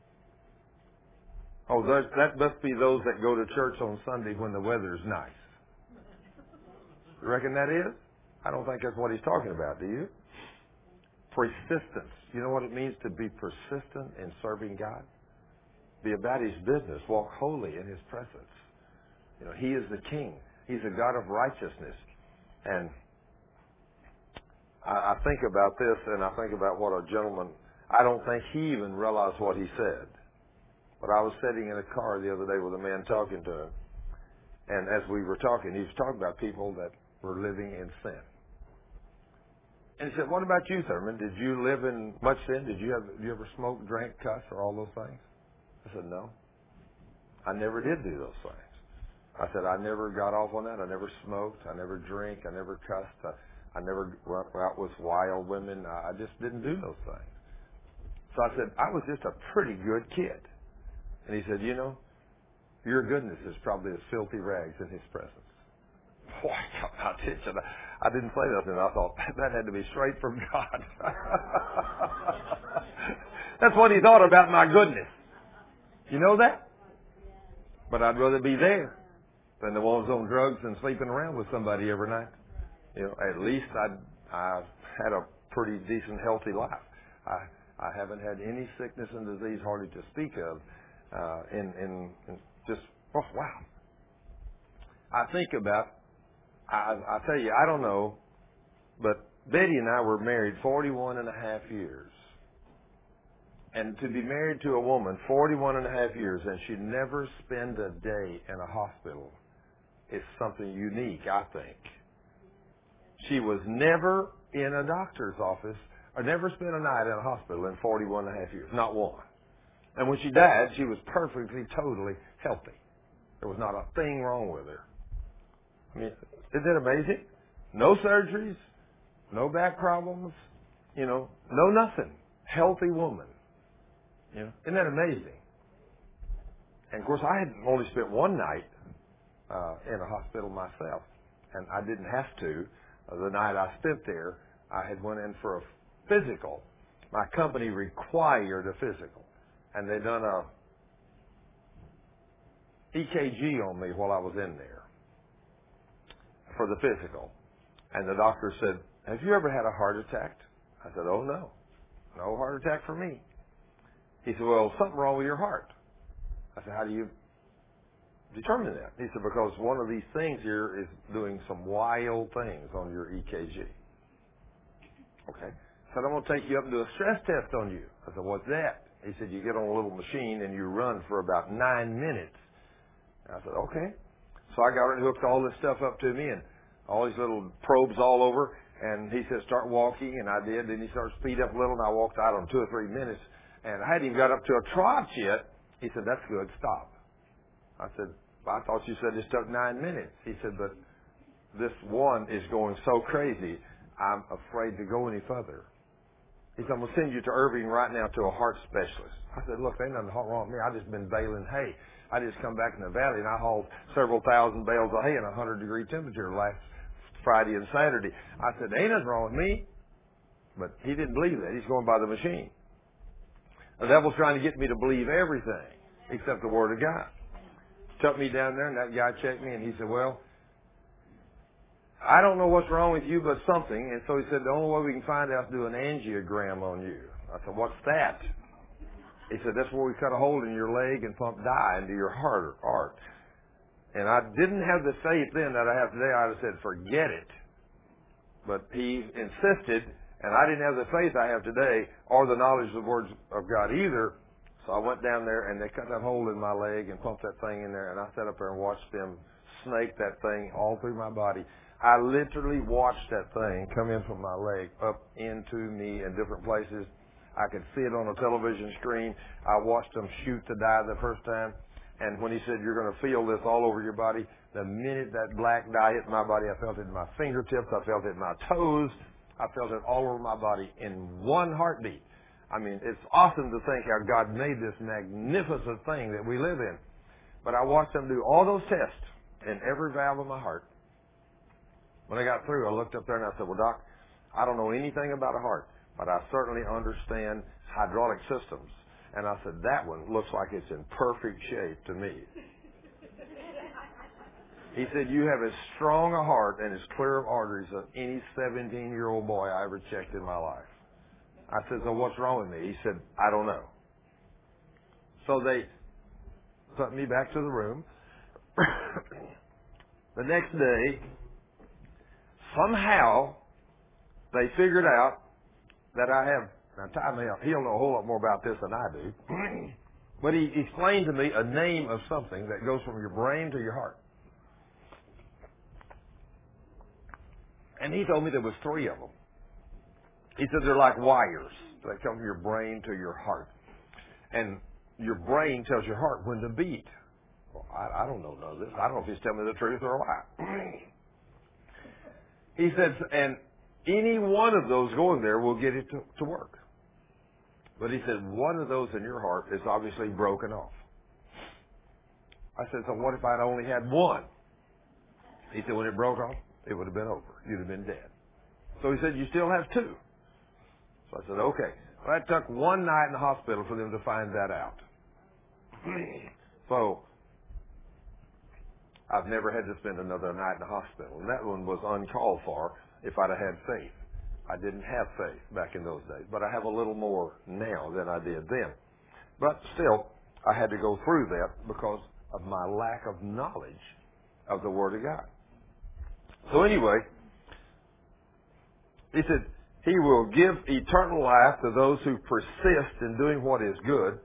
Oh, that, that must be those that go to church on Sunday when the weather's nice. You reckon that is? I don't think that's what he's talking about, do you? Persistence. You know what it means to be persistent in serving God? Be about His business. Walk holy in His presence. You know, He is the King. He's a God of righteousness. And I, I think about this, and I think about what a gentleman, I don't think he even realized what he said. But I was sitting in a car the other day with a man talking to him. And as we were talking, he was talking about people that were living in sin. And he said, what about you, Thurman? Did you live in much sin? Did you have, did you ever smoke, drink, cuss, or all those things? I said, no. I never did do those things. I said, I never got off on that. I never smoked. I never drank. I never cussed. I, I never went out with wild women. I, I just didn't do those things. So I said, I was just a pretty good kid. And he said, you know, your goodness is probably as filthy rags in His presence. Boy, I got my attention. I didn't say nothing. I thought, that had to be straight from God. That's what he thought about my goodness. You know that? But I'd rather be there than the ones on drugs and sleeping around with somebody every night. You know, at least I'd, I've had a pretty decent, healthy life. I, I haven't had any sickness and disease hardly to speak of. Uh, in, in, in just, oh, wow. I think about, I, I tell you, I don't know, but Betty and I were married forty-one and a half years. And to be married to a woman forty-one and a half years and she'd never spend a day in a hospital is something unique, I think. She was never in a doctor's office or never spent a night in a hospital in forty-one and a half years. Not one. And when she died, she was perfectly, totally healthy. There was not a thing wrong with her. I mean, isn't that amazing? No surgeries, no back problems, you know, no nothing. Healthy woman. You know, isn't that amazing? And of course, I had only spent one night uh, in a hospital myself, and I didn't have to. Uh, the night I spent there, I had went in for a physical. My company required a physical, and they done a E K G on me while I was in there for the physical. And the doctor said, "Have you ever had a heart attack?" I said, "Oh, no. No heart attack for me." He said, "Well, something wrong with your heart." I said, "How do you determine that?" He said, "Because one of these things here is doing some wild things on your E K G." Okay. He said, "I'm going to take you up and do a stress test on you." I said, "What's that?" He said, "You get on a little machine and you run for about nine minutes. I said, "Okay." So I got her and hooked all this stuff up to me and all these little probes all over. And he said, "Start walking." And I did. Then he started to speed up a little, and I walked out on two or three minutes. And I hadn't even got up to a trot yet. He said, "That's good. Stop." I said, "I thought you said this took nine minutes." He said, "But this one is going so crazy, I'm afraid to go any further." He said, "I'm going to send you to Irving right now to a heart specialist." I said, "Look, there ain't nothing wrong with me. I've just been baling hay. I just come back in the valley, and I hauled several thousand bales of hay in a one hundred degree temperature last Friday and Saturday." I said, "There ain't nothing wrong with me." But he didn't believe that. He's going by the machine. The devil's trying to get me to believe everything except the Word of God. Took me down there, and that guy checked me, and he said, "Well, I don't know what's wrong with you, but something." And so he said, "The only way we can find out is do an angiogram on you." I said, "What's that?" He said, "That's where we cut a hole in your leg and pump dye into your heart." heart. And I didn't have the faith then that I have today. I'd have said, "Forget it." But he insisted, and I didn't have the faith I have today or the knowledge of the words of God either. So I went down there, and they cut that hole in my leg and pumped that thing in there, and I sat up there and watched them snake that thing all through my body. I literally watched that thing come in from my leg up into me in different places. I could see it on a television screen. I watched them shoot the dye the first time, and when he said, "You're going to feel this all over your body," the minute that black dye hit my body, I felt it in my fingertips, I felt it in my toes, I felt it all over my body in one heartbeat. I mean, it's awesome to think how God made this magnificent thing that we live in. But I watched them do all those tests in every valve of my heart. When I got through, I looked up there and I said, "Well, Doc, I don't know anything about a heart, but I certainly understand hydraulic systems." And I said, "That one looks like it's in perfect shape to me." He said, "You have as strong a heart and as clear of arteries as any seventeen-year-old boy I ever checked in my life." I said, "So what's wrong with me?" He said, "I don't know." So they took me back to the room. The next day, somehow, they figured out that I have, now Ty may, he'll know a whole lot more about this than I do, but he explained to me a name of something that goes from your brain to your heart. And he told me there was three of them. He said they're like wires that come from your brain to your heart. And your brain tells your heart when to beat. Well, I, I don't know none of this. I don't know if he's telling me the truth or a lie. He said, and any one of those going there will get it to, to work. But he said, one of those in your heart is obviously broken off. I said, "So what if I'd only had one?" He said, "When it broke off, it would have been over. You'd have been dead." So he said, "You still have two." So I said, "Okay." Well, that took one night in the hospital for them to find that out. So I've never had to spend another night in the hospital. And that one was uncalled for if I'd have had faith. I didn't have faith back in those days, but I have a little more now than I did then. But still, I had to go through that because of my lack of knowledge of the Word of God. So anyway, he said, "He will give eternal life to those who persist in doing what is good,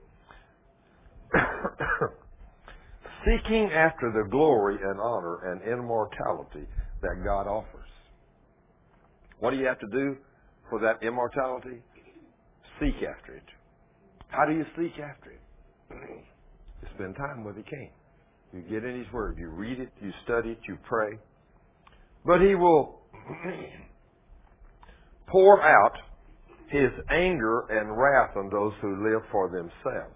seeking after the glory and honor and immortality that God offers." What do you have to do for that immortality? Seek after it. How do you seek after it? You spend time with the King. You get in His Word. You read it. You study it. You pray. But He will pour out His anger and wrath on those who live for themselves,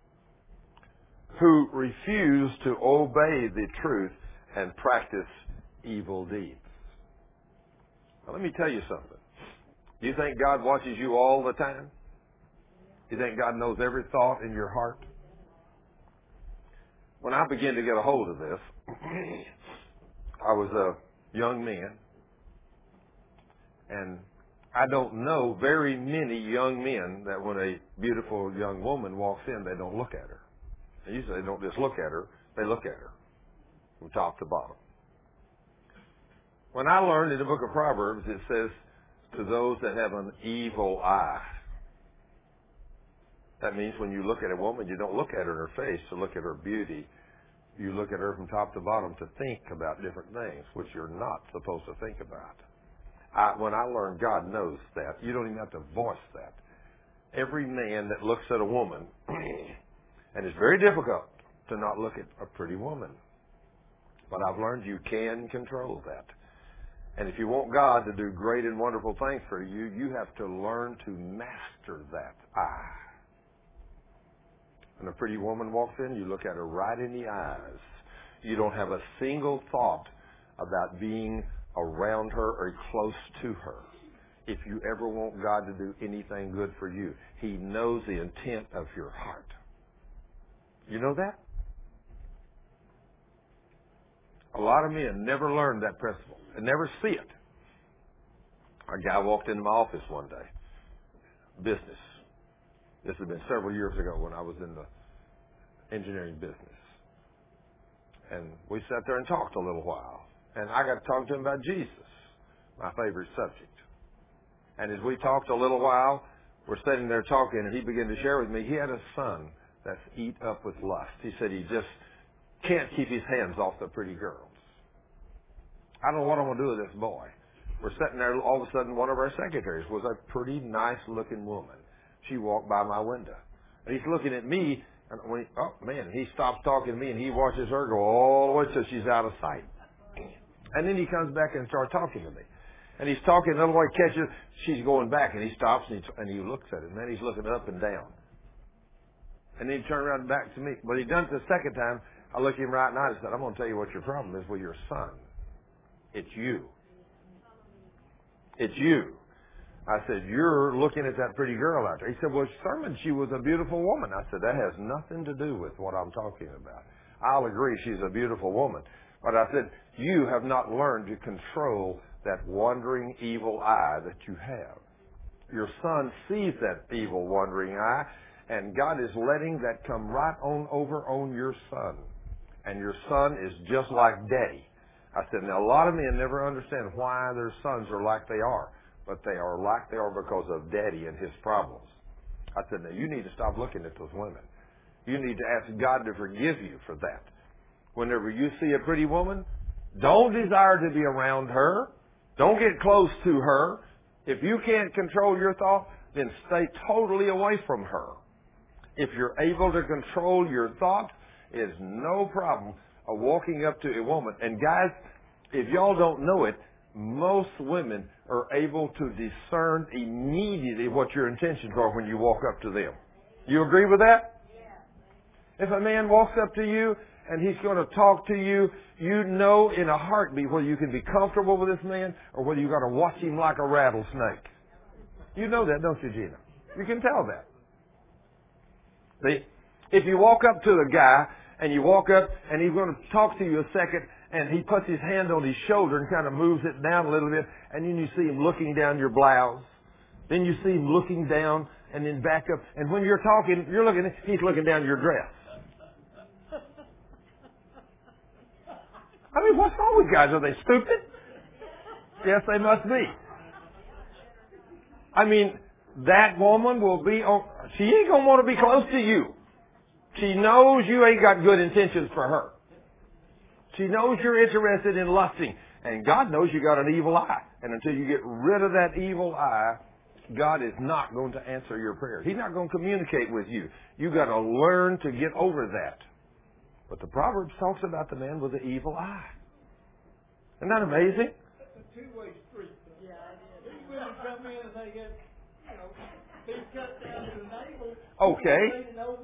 who refuse to obey the truth and practice evil deeds. Now, let me tell you something. Do you think God watches you all the time? Do you think God knows every thought in your heart? When I began to get a hold of this, I was a young man, and I don't know very many young men that when a beautiful young woman walks in, they don't look at her. And usually they don't just look at her, they look at her from top to bottom. When I learned in the book of Proverbs, it says, to those that have an evil eye. That means when you look at a woman, you don't look at her in her face to look at her beauty. You look at her from top to bottom to think about different things, which you're not supposed to think about. I, when I learned God knows that, you don't even have to voice that. Every man that looks at a woman, and it's very difficult to not look at a pretty woman. But I've learned you can control that. And if you want God to do great and wonderful things for you, you have to learn to master that eye. When a pretty woman walks in, you look at her right in the eyes. You don't have a single thought about being around her or close to her. If you ever want God to do anything good for you, He knows the intent of your heart. You know that? A lot of men never learn that principle and never see it. A guy walked into my office one day. Business. This had been several years ago when I was in the engineering business. And we sat there and talked a little while. And I got to talk to him about Jesus, my favorite subject. And as we talked a little while, we're sitting there talking, and he began to share with me he had a son that's eat up with lust. He said he just can't keep his hands off the pretty girls. I don't know what I'm going to do with this boy. We're sitting there, all of a sudden, one of our secretaries was a pretty nice-looking woman. She walked by my window. And he's looking at me, and when he, oh, man, he stops talking to me, and he watches her go all the way till she's out of sight. And then he comes back and starts talking to me. And he's talking, and the way he catches, she's going back, and he stops, and he, and he looks at it, and then he's looking up and down. And then he turned around back to me. But he done it the second time. I looked at him right in the eye and said, I'm going to tell you what your problem is with your son. It's you. It's you. I said, you're looking at that pretty girl out there. He said, well, Sermon, she was a beautiful woman. I said, that has nothing to do with what I'm talking about. I'll agree she's a beautiful woman. But I said, you have not learned to control that wandering evil eye that you have. Your son sees that evil wandering eye, and God is letting that come right on over on your son. And your son is just like daddy. I said, now a lot of men never understand why their sons are like they are. But they are like they are because of daddy and his problems. I said, now you need to stop looking at those women. You need to ask God to forgive you for that. Whenever you see a pretty woman, don't desire to be around her. Don't get close to her. If you can't control your thought, then stay totally away from her. If you're able to control your thought, it's no problem of walking up to a woman. And guys, if y'all don't know it, most women are able to discern immediately what your intentions are when you walk up to them. You agree with that? Yeah. If a man walks up to you and he's going to talk to you, you know in a heartbeat whether you can be comfortable with this man or whether you've got to watch him like a rattlesnake. You know that, don't you, Gina? You can tell that. See, if you walk up to a guy and you walk up and he's going to talk to you a second and he puts his hand on his shoulder and kind of moves it down a little bit, and then you see him looking down your blouse. Then you see him looking down and then back up. And when you're talking, you're looking, he's looking down your dress. I mean, what's wrong with guys? Are they stupid? Yes, they must be. I mean, that woman will be on, she ain't going to want to be close to you. She knows you ain't got good intentions for her. She knows you're interested in lusting. And God knows you got an evil eye. And until you get rid of that evil eye, God is not going to answer your prayer. He's not going to communicate with you. You've got to learn to get over that. But the Proverbs talks about the man with the evil eye. Isn't that amazing? It's a two-way street. Yeah, it is. These women come in and they get, you know, be cut down to the navel. Okay.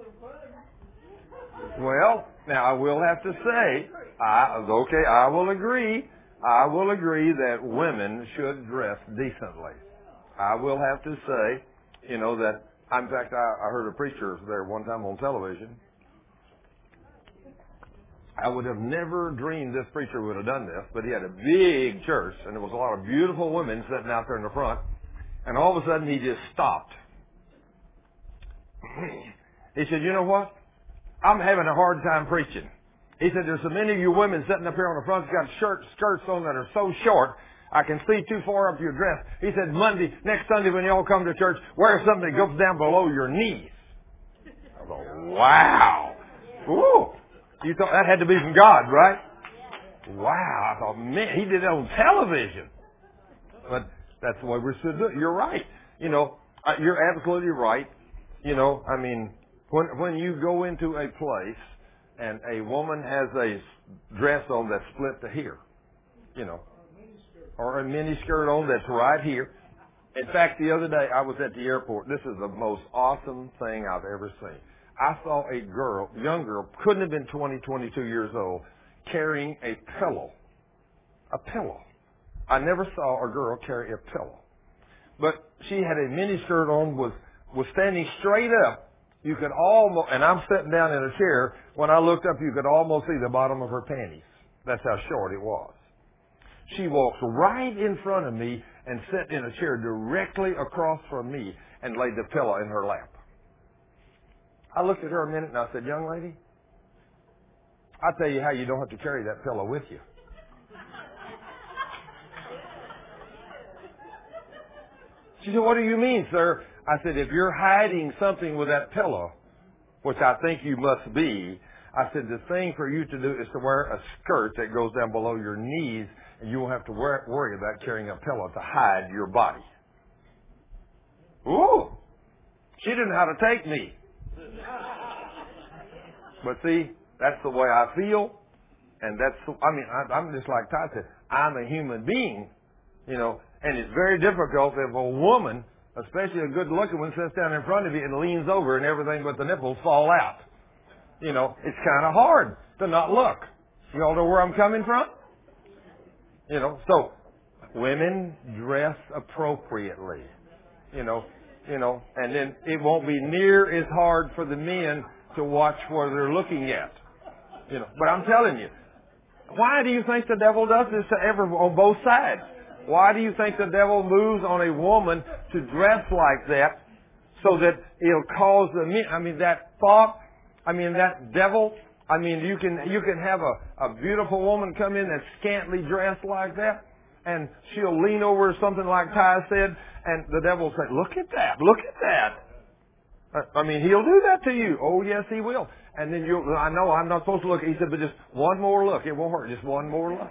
Well, now I will have to say, I, okay, I will agree. I will agree that women should dress decently. I will have to say, you know, that, in fact, I, I heard a preacher there one time on television. I would have never dreamed this preacher would have done this, but he had a big church, and there was a lot of beautiful women sitting out there in the front, and all of a sudden he just stopped. He said, you know what? I'm having a hard time preaching. He said, there's so many of you women sitting up here on the front got shirts, skirts on that are so short, I can see too far up your dress. He said, Monday, next Sunday when you all come to church, wear something that goes down below your knees. I go, wow. Ooh. You thought that had to be from God, right? Wow. I thought, man, he did it on television. But that's the way we should do it. You're right. You know, you're absolutely right. You know, I mean, when when you go into a place and a woman has a dress on that's split to here, you know, or a mini skirt on that's right here. In fact, the other day I was at the airport. This is the most awesome thing I've ever seen. I saw a girl, young girl, couldn't have been twenty, twenty-two years old, carrying a pillow. A pillow. I never saw a girl carry a pillow. But she had a mini skirt on, was was standing straight up. You could almost, and I'm sitting down in a chair. When I looked up, you could almost see the bottom of her panties. That's how short it was. She walked right in front of me and sat in a chair directly across from me and laid the pillow in her lap. I looked at her a minute and I said, young lady, I'll tell you how you don't have to carry that pillow with you. She said, what do you mean, sir? I said, if you're hiding something with that pillow, which I think you must be, I said, the thing for you to do is to wear a skirt that goes down below your knees, and you won't have to wear, worry about carrying a pillow to hide your body. Ooh! She didn't know how to take me. But see, that's the way I feel, and that's, I mean, I, I'm just like Todd said, I'm a human being, you know, and it's very difficult if a woman, especially a good-looking one, sits down in front of you and leans over and everything but the nipples fall out. You know, it's kind of hard to not look. You all know where I'm coming from? You know, so women dress appropriately. You know, you know, and then it won't be near as hard for the men to watch what they're looking at. You know, but I'm telling you, why do you think the devil does this to every on both sides? Why do you think the devil moves on a woman to dress like that so that it'll cause the men? I mean, that thought. I mean, that devil, I mean, you can you can have a, a beautiful woman come in that's scantily dressed like that, and she'll lean over something like Ty said, and the devil will say, look at that, look at that. I mean, he'll do that to you. Oh, yes, he will. And then you, I know I'm not supposed to look. He said, but just one more look. It won't hurt. Just one more look.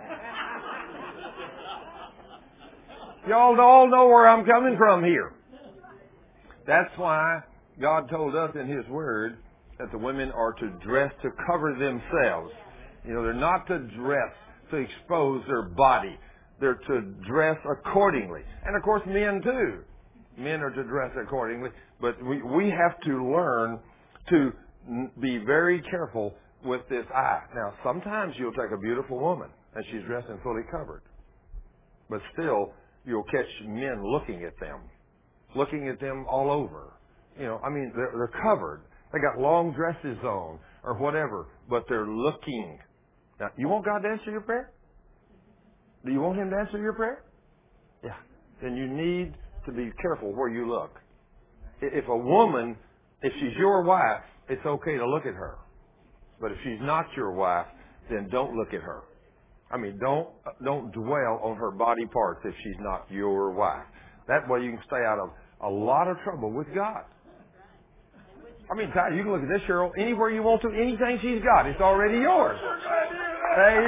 Y'all all know where I'm coming from here. That's why God told us in His Word that the women are to dress to cover themselves. You know, they're not to dress to expose their body. They're to dress accordingly. And of course, men too. Men are to dress accordingly. But we, we have to learn to be very careful with this eye. Now, sometimes you'll take a beautiful woman and she's dressed and fully covered. But still, you'll catch men looking at them. Looking at them all over. You know, I mean, they're, they're covered. They got long dresses on or whatever, but they're looking. Now, you want God to answer your prayer? Do you want Him to answer your prayer? Yeah. Then you need to be careful where you look. If a woman, if she's your wife, it's okay to look at her. But if she's not your wife, then don't look at her. I mean, don't don't dwell on her body parts if she's not your wife. That way you can stay out of a lot of trouble with God. I mean, Ty, you can look at this Cheryl anywhere you want to. Anything she's got, it's already yours. Hey.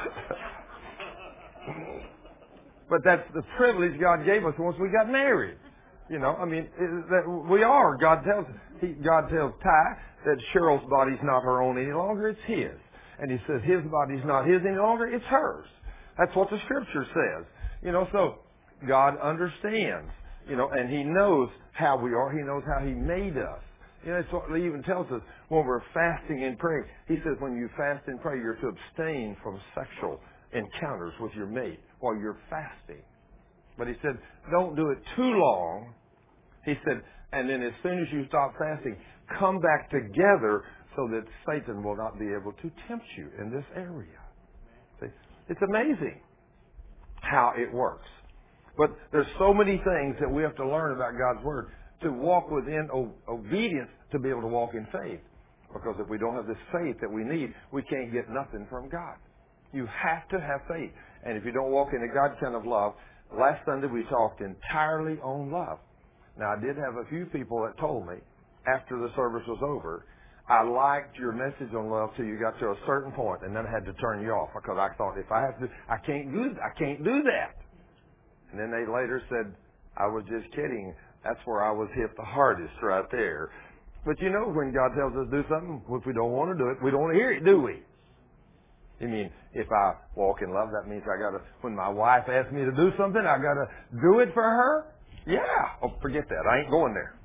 But that's the privilege God gave us once we got married. You know, I mean, it, that we are. God tells he, God tells Ty that Cheryl's body's not her own any longer; it's his. And he says his body's not his any longer; it's hers. That's what the Scripture says. You know, so God understands. You know, and He knows how we are. He knows how He made us. You know, it's what He even tells us when we're fasting and praying. He says when you fast and pray, you're to abstain from sexual encounters with your mate while you're fasting. But He said, don't do it too long. He said, and then as soon as you stop fasting, come back together so that Satan will not be able to tempt you in this area. See? It's amazing how it works. But there's so many things that we have to learn about God's Word to walk within o- obedience to be able to walk in faith. Because if we don't have this faith that we need, we can't get nothing from God. You have to have faith. And if you don't walk in a God kind of love, last Sunday we talked entirely on love. Now, I did have a few people that told me after the service was over, I liked your message on love till you got to a certain point, and then I had to turn you off because I thought if I have to, I can't do, I can't do that. And then they later said, I was just kidding. That's where I was hit the hardest right there. But you know, when God tells us to do something, if we don't want to do it, we don't want to hear it, do we? You mean, if I walk in love, that means I got to, when my wife asks me to do something, I got to do it for her? Yeah. Oh, forget that. I ain't going there.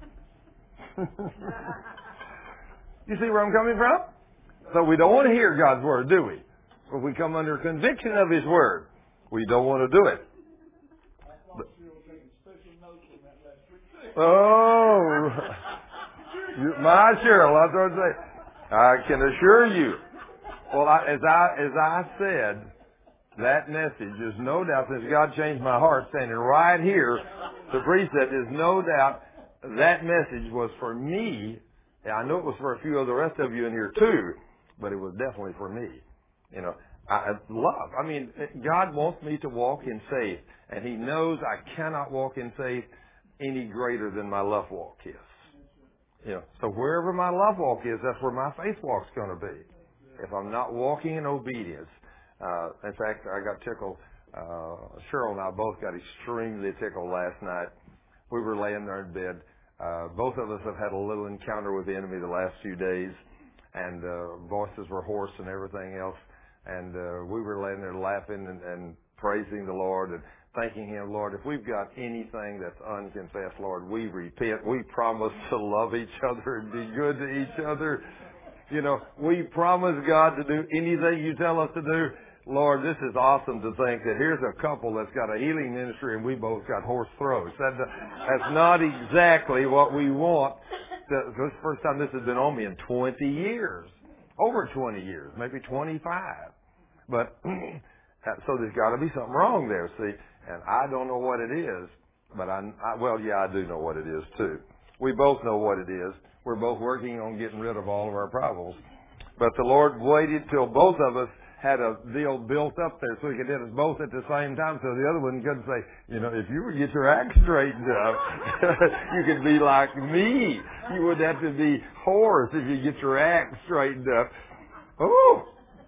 You see where I'm coming from? So we don't want to hear God's Word, do we? If we come under conviction of His Word, we don't want to do it. But, oh, my Cheryl, that's what I say. I can assure you. Well, I, as I as I said, that message is no doubt, since God changed my heart, standing right here, the priest said, there's no doubt that message was for me. Yeah, I know it was for a few of the rest of you in here too, but it was definitely for me. You know, I love. I mean, God wants me to walk in faith, and He knows I cannot walk in faith any greater than my love walk is. You know, so wherever my love walk is, that's where my faith walk's going to be. If I'm not walking in obedience, uh, in fact, I got tickled. Uh, Cheryl and I both got extremely tickled last night. We were laying there in bed. Uh, both of us have had a little encounter with the enemy the last few days, and uh, voices were hoarse and everything else. And uh, we were laying there laughing and, and praising the Lord and thanking Him, Lord, if we've got anything that's unconfessed, Lord, we repent. We promise to love each other and be good to each other. You know, we promise God to do anything you tell us to do. Lord, this is awesome to think that here's a couple that's got a healing ministry and we both got hoarse throats. That, that's not exactly what we want. This is the first time this has been on me in twenty years. Over twenty years, maybe twenty-five. But, so there's got to be something wrong there, see. And I don't know what it is, but I, I, well, yeah, I do know what it is too. We both know what it is. We're both working on getting rid of all of our problems. But the Lord waited till both of us had a deal built up there so He could hit us both at the same time, so the other one couldn't say, you know, if you would get your act straightened up, you could be like me. You wouldn't have to be hoarse if you get your act straightened up. Oh!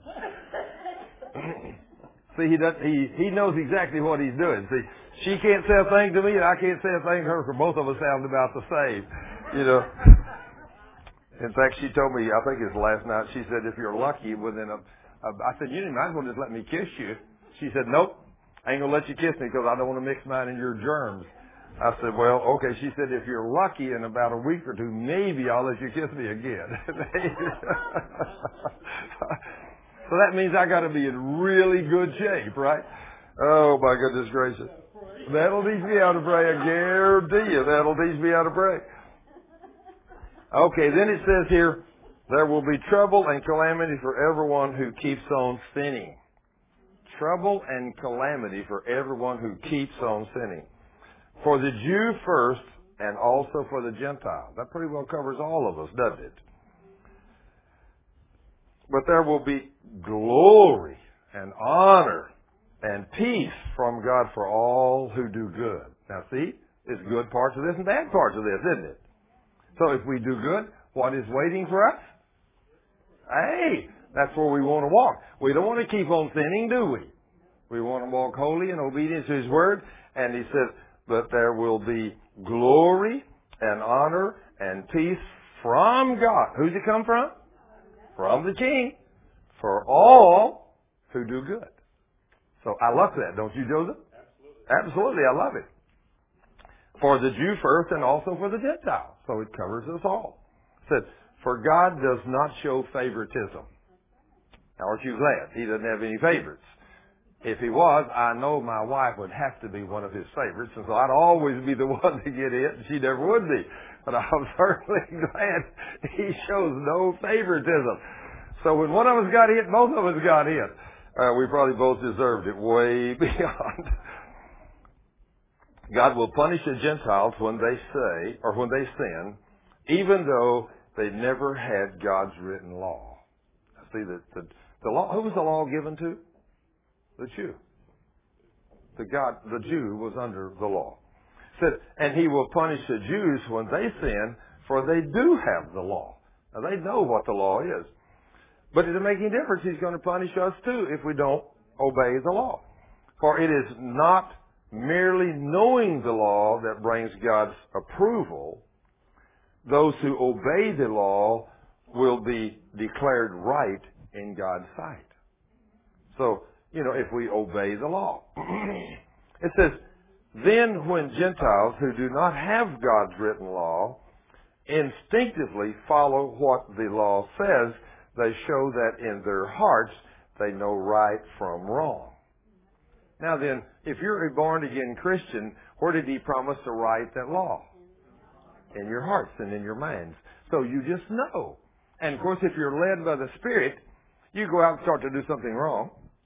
See, he does, he he knows exactly what he's doing. See, she can't say a thing to me, and I can't say a thing to her, because both of us sound about the same. You know. In fact, she told me, I think it was last night, she said, if you're lucky within a, a I said, you might as well just let me kiss you. She said, nope, I ain't going to let you kiss me because I don't want to mix mine in your germs. I said, well, okay. She said, if you're lucky in about a week or two, maybe I'll let you kiss me again. So that means I got to be in really good shape, right? Oh, my goodness gracious. That'll teach me how to pray. I guarantee you that'll teach me how to pray. Okay, then it says here, there will be trouble and calamity for everyone who keeps on sinning. Trouble and calamity for everyone who keeps on sinning. For the Jew first, and also for the Gentile. That pretty well covers all of us, doesn't it? But there will be glory and honor and peace from God for all who do good. Now see, there's good parts of this and bad parts of this, isn't it? So if we do good, what is waiting for us? Hey, that's where we want to walk. We don't want to keep on sinning, do we? We want to walk holy and obedient to His Word. And He says, but there will be glory and honor and peace from God. Who's it come from? From the King. For all who do good. So I love that, don't you, Joseph? Absolutely. Absolutely, I love it. For the Jew first and also for the Gentile. So it covers us all. It said, for God does not show favoritism. Now, aren't you glad? He doesn't have any favorites. If he was, I know my wife would have to be one of his favorites, and so I'd always be the one to get it, and she never would be. But I'm certainly glad he shows no favoritism. So when one of us got hit, both of us got hit. Uh, we probably both deserved it way beyond. God will punish the Gentiles when they say, or when they sin, even though they never had God's written law. See, the, the, the law, who was the law given to? The Jew. The God, the Jew was under the law. It said, and he will punish the Jews when they sin, for they do have the law. Now they know what the law is. But it doesn't make any difference. He's going to punish us too if we don't obey the law. For it is not merely knowing the law that brings God's approval. Those who obey the law will be declared right in God's sight. So, you know, if we obey the law. It says, then when Gentiles who do not have God's written law instinctively follow what the law says, they show that in their hearts they know right from wrong. Now then, if you're a born-again Christian, where did he promise to write that law? In your hearts and in your minds. So you just know. And of course, if you're led by the Spirit, you go out and start to do something wrong.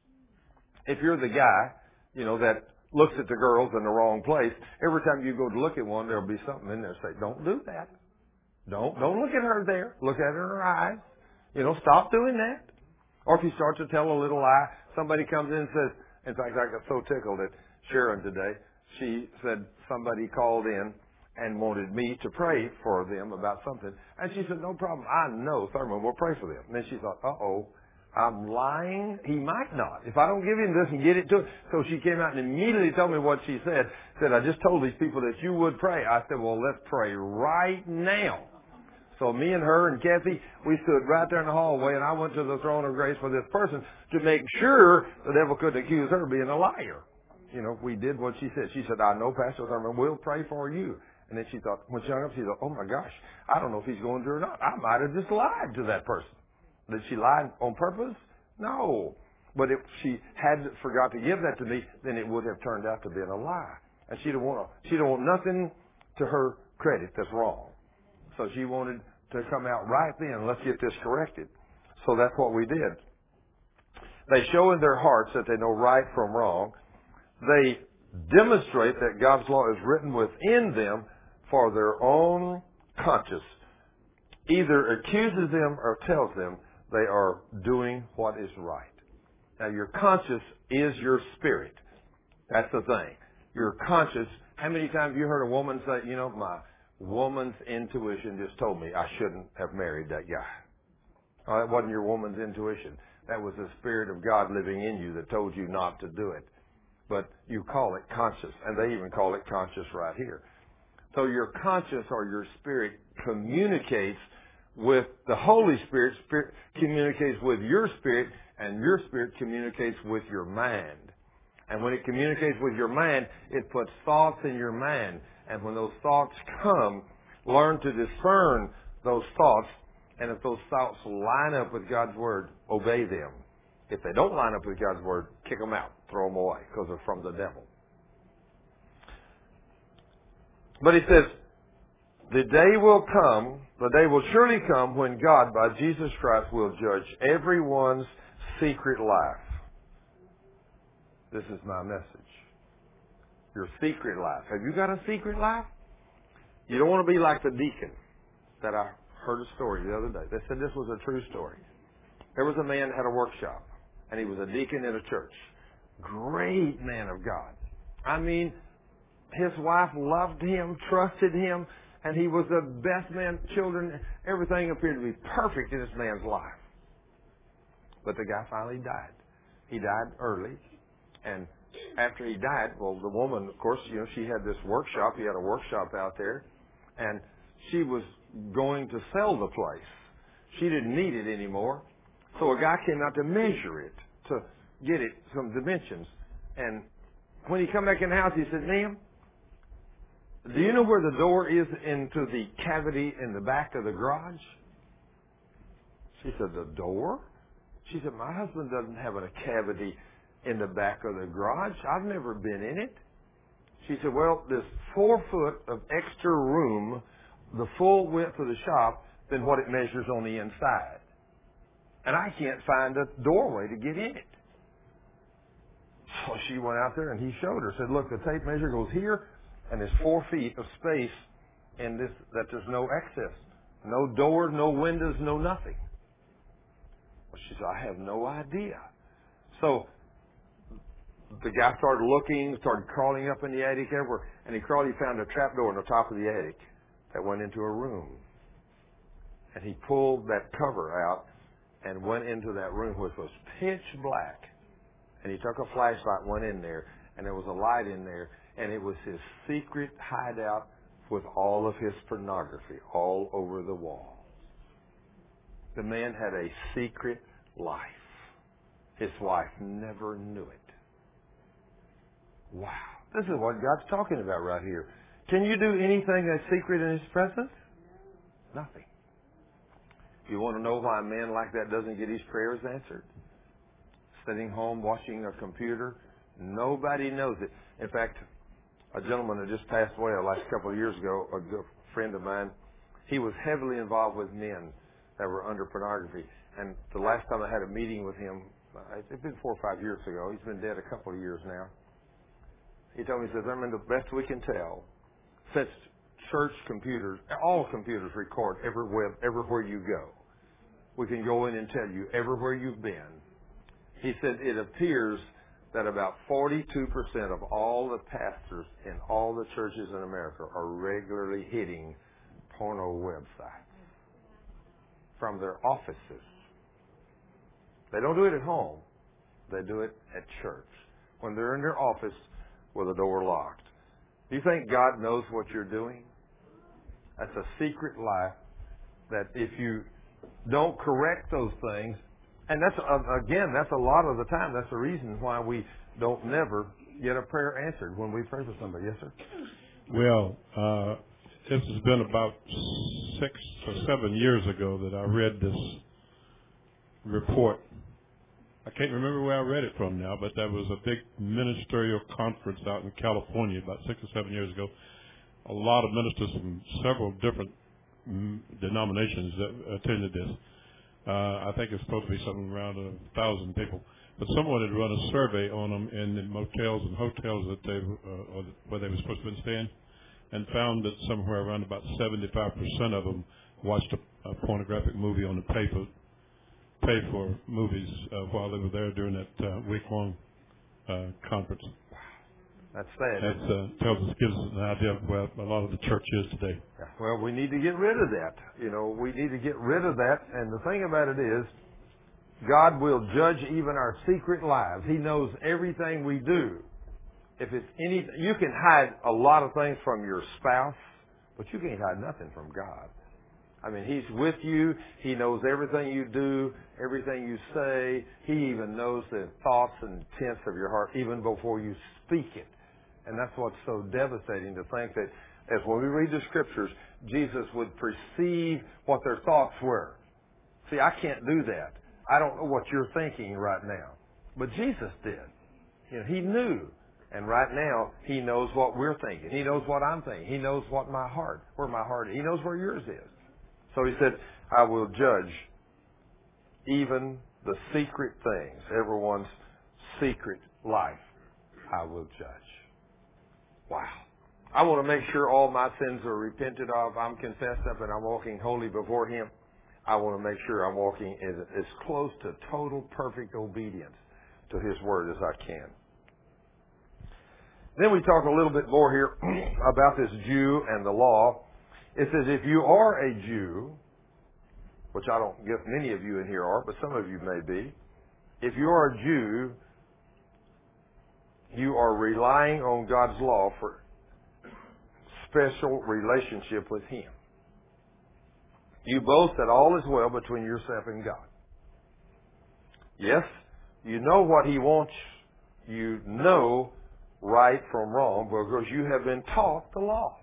If you're the guy, you know, that looks at the girls in the wrong place, every time you go to look at one, there'll be something in there say, don't do that. Don't, don't look at her there. Look at her in her eyes. You know, stop doing that. Or if you start to tell a little lie, somebody comes in and says, in fact, I got so tickled at Sharon today. She said somebody called in and wanted me to pray for them about something. And she said, no problem. I know Thurman will pray for them. And then she thought, uh-oh, I'm lying. He might not. If I don't give him this and get it to him. So she came out and immediately told me what she said. Said, I just told these people that you would pray. I said, well, let's pray right now. So me and her and Kathy, we stood right there in the hallway, and I went to the throne of grace for this person to make sure the devil couldn't accuse her of being a liar. You know, we did what she said. She said, I know Pastor Thurman will pray for you. And then she thought, when she hung up, she thought, oh my gosh, I don't know if he's going to or not. I might have just lied to that person. Did she lie on purpose? No. But if she had forgot to give that to me, then it would have turned out to be a lie. And she don't want she don't want nothing to her credit that's wrong. So she wanted to come out right then. Let's get this corrected. So that's what we did. They show in their hearts that they know right from wrong. They demonstrate that God's law is written within them for their own conscience. Either accuses them or tells them they are doing what is right. Now, your conscience is your spirit. That's the thing. Your conscience. How many times have you heard a woman say, you know, my woman's intuition just told me I shouldn't have married that guy. Oh, that wasn't your woman's intuition. That was the Spirit of God living in you that told you not to do it. But you call it conscious, and they even call it conscious right here. So your conscience or your spirit communicates with the Holy Spirit, spirit communicates with your spirit, and your spirit communicates with your mind. And when it communicates with your mind, it puts thoughts in your mind. And when those thoughts come, learn to discern those thoughts. And if those thoughts line up with God's Word, obey them. If they don't line up with God's Word, kick them out. Throw them away because they're from the devil. But he says, the day will come, the day will surely come when God, by Jesus Christ, will judge everyone's secret life. This is my message. Your secret life. Have you got a secret life? You don't want to be like the deacon that I heard a story the other day. They said this was a true story. There was a man that had a workshop, and he was a deacon in a church. Great man of God. I mean, his wife loved him, trusted him, and he was the best man. Children, everything appeared to be perfect in this man's life. But the guy finally died. He died early, and after he died, well, the woman, of course, you know, she had this workshop. He had a workshop out there, and she was going to sell the place. She didn't need it anymore. So a guy came out to measure it, to get it some dimensions. And when he come back in the house, he said, ma'am, do you know where the door is into the cavity in the back of the garage? She said, the door? She said, my husband doesn't have a cavity in the back of the garage. I've never been in it. She said, well, there's four foot of extra room, the full width of the shop, than what it measures on the inside. And I can't find a doorway to get in it. So she went out there and he showed her, said, look, the tape measure goes here, and there's four feet of space in this, that there's no access. No doors, no windows, no nothing. Well, she said, I have no idea. So the guy started looking, started crawling up in the attic everywhere, and he crawled, he found a trap door on the top of the attic that went into a room. And he pulled that cover out and went into that room, which was pitch black. And he took a flashlight, went in there, and there was a light in there, and it was his secret hideout with all of his pornography all over the wall. The man had a secret life. His wife never knew it. Wow. This is what God's talking about right here. Can you do anything that's secret in His presence? Nothing. You want to know why a man like that doesn't get his prayers answered? Sitting home watching a computer. Nobody knows it. In fact, a gentleman that just passed away the last couple of years ago, a good friend of mine, he was heavily involved with men that were under pornography. And the last time I had a meeting with him, it's been four or five years ago. He's been dead a couple of years now. He told me, he says, I mean, the best we can tell, since church computers, all computers record everywhere, everywhere you go. We can go in and tell you everywhere you've been. He said it appears that about forty-two percent of all the pastors in all the churches in America are regularly hitting porno websites from their offices. They don't do it at home. They do it at church. When they're in their office with the door locked. Do you think God knows what you're doing? That's a secret life that if you don't correct those things, and that's, uh, again, that's a lot of the time, that's the reason why we don't never get a prayer answered when we pray for somebody. Yes, sir? Well, uh, this has been about six or seven years ago that I read this report. I can't remember where I read it from now, but there was a big ministerial conference out in California about six or seven years ago. A lot of ministers from several different mm, denominations that attended this. Uh, I think it's supposed to be something around a thousand people. But someone had run a survey on them in the motels and hotels that they uh, or where they were supposed to be staying, and found that somewhere around about seventy-five percent of them watched a, a pornographic movie on the pay for pay for movies uh, while they were there during that uh, week-long uh, conference. That's sad. That uh, tells us, gives us an idea of where a lot of the church is today. Yeah. Well, we need to get rid of that. You know, we need to get rid of that. And the thing about it is, God will judge even our secret lives. He knows everything we do. If it's any, you can hide a lot of things from your spouse, but you can't hide nothing from God. I mean, He's with you. He knows everything you do, everything you say. He even knows the thoughts and intents of your heart even before you speak it. And that's what's so devastating to think that as when we read the Scriptures, Jesus would perceive what their thoughts were. See, I can't do that. I don't know what you're thinking right now. But Jesus did. You know, He knew. And right now, He knows what we're thinking. He knows what I'm thinking. He knows what my heart, where my heart is. He knows where yours is. So He said, I will judge even the secret things, everyone's secret life, I will judge. Wow. I want to make sure all my sins are repented of, I'm confessed of, and I'm walking holy before Him. I want to make sure I'm walking as, as close to total perfect obedience to His Word as I can. Then we talk a little bit more here about this Jew and the law. It says if you are a Jew, which I don't guess many of you in here are, but some of you may be. If you are a Jew, You are relying on God's law for special relationship with Him. You boast that all is well between yourself and God. Yes, you know what He wants. You know right from wrong because you have been taught the law.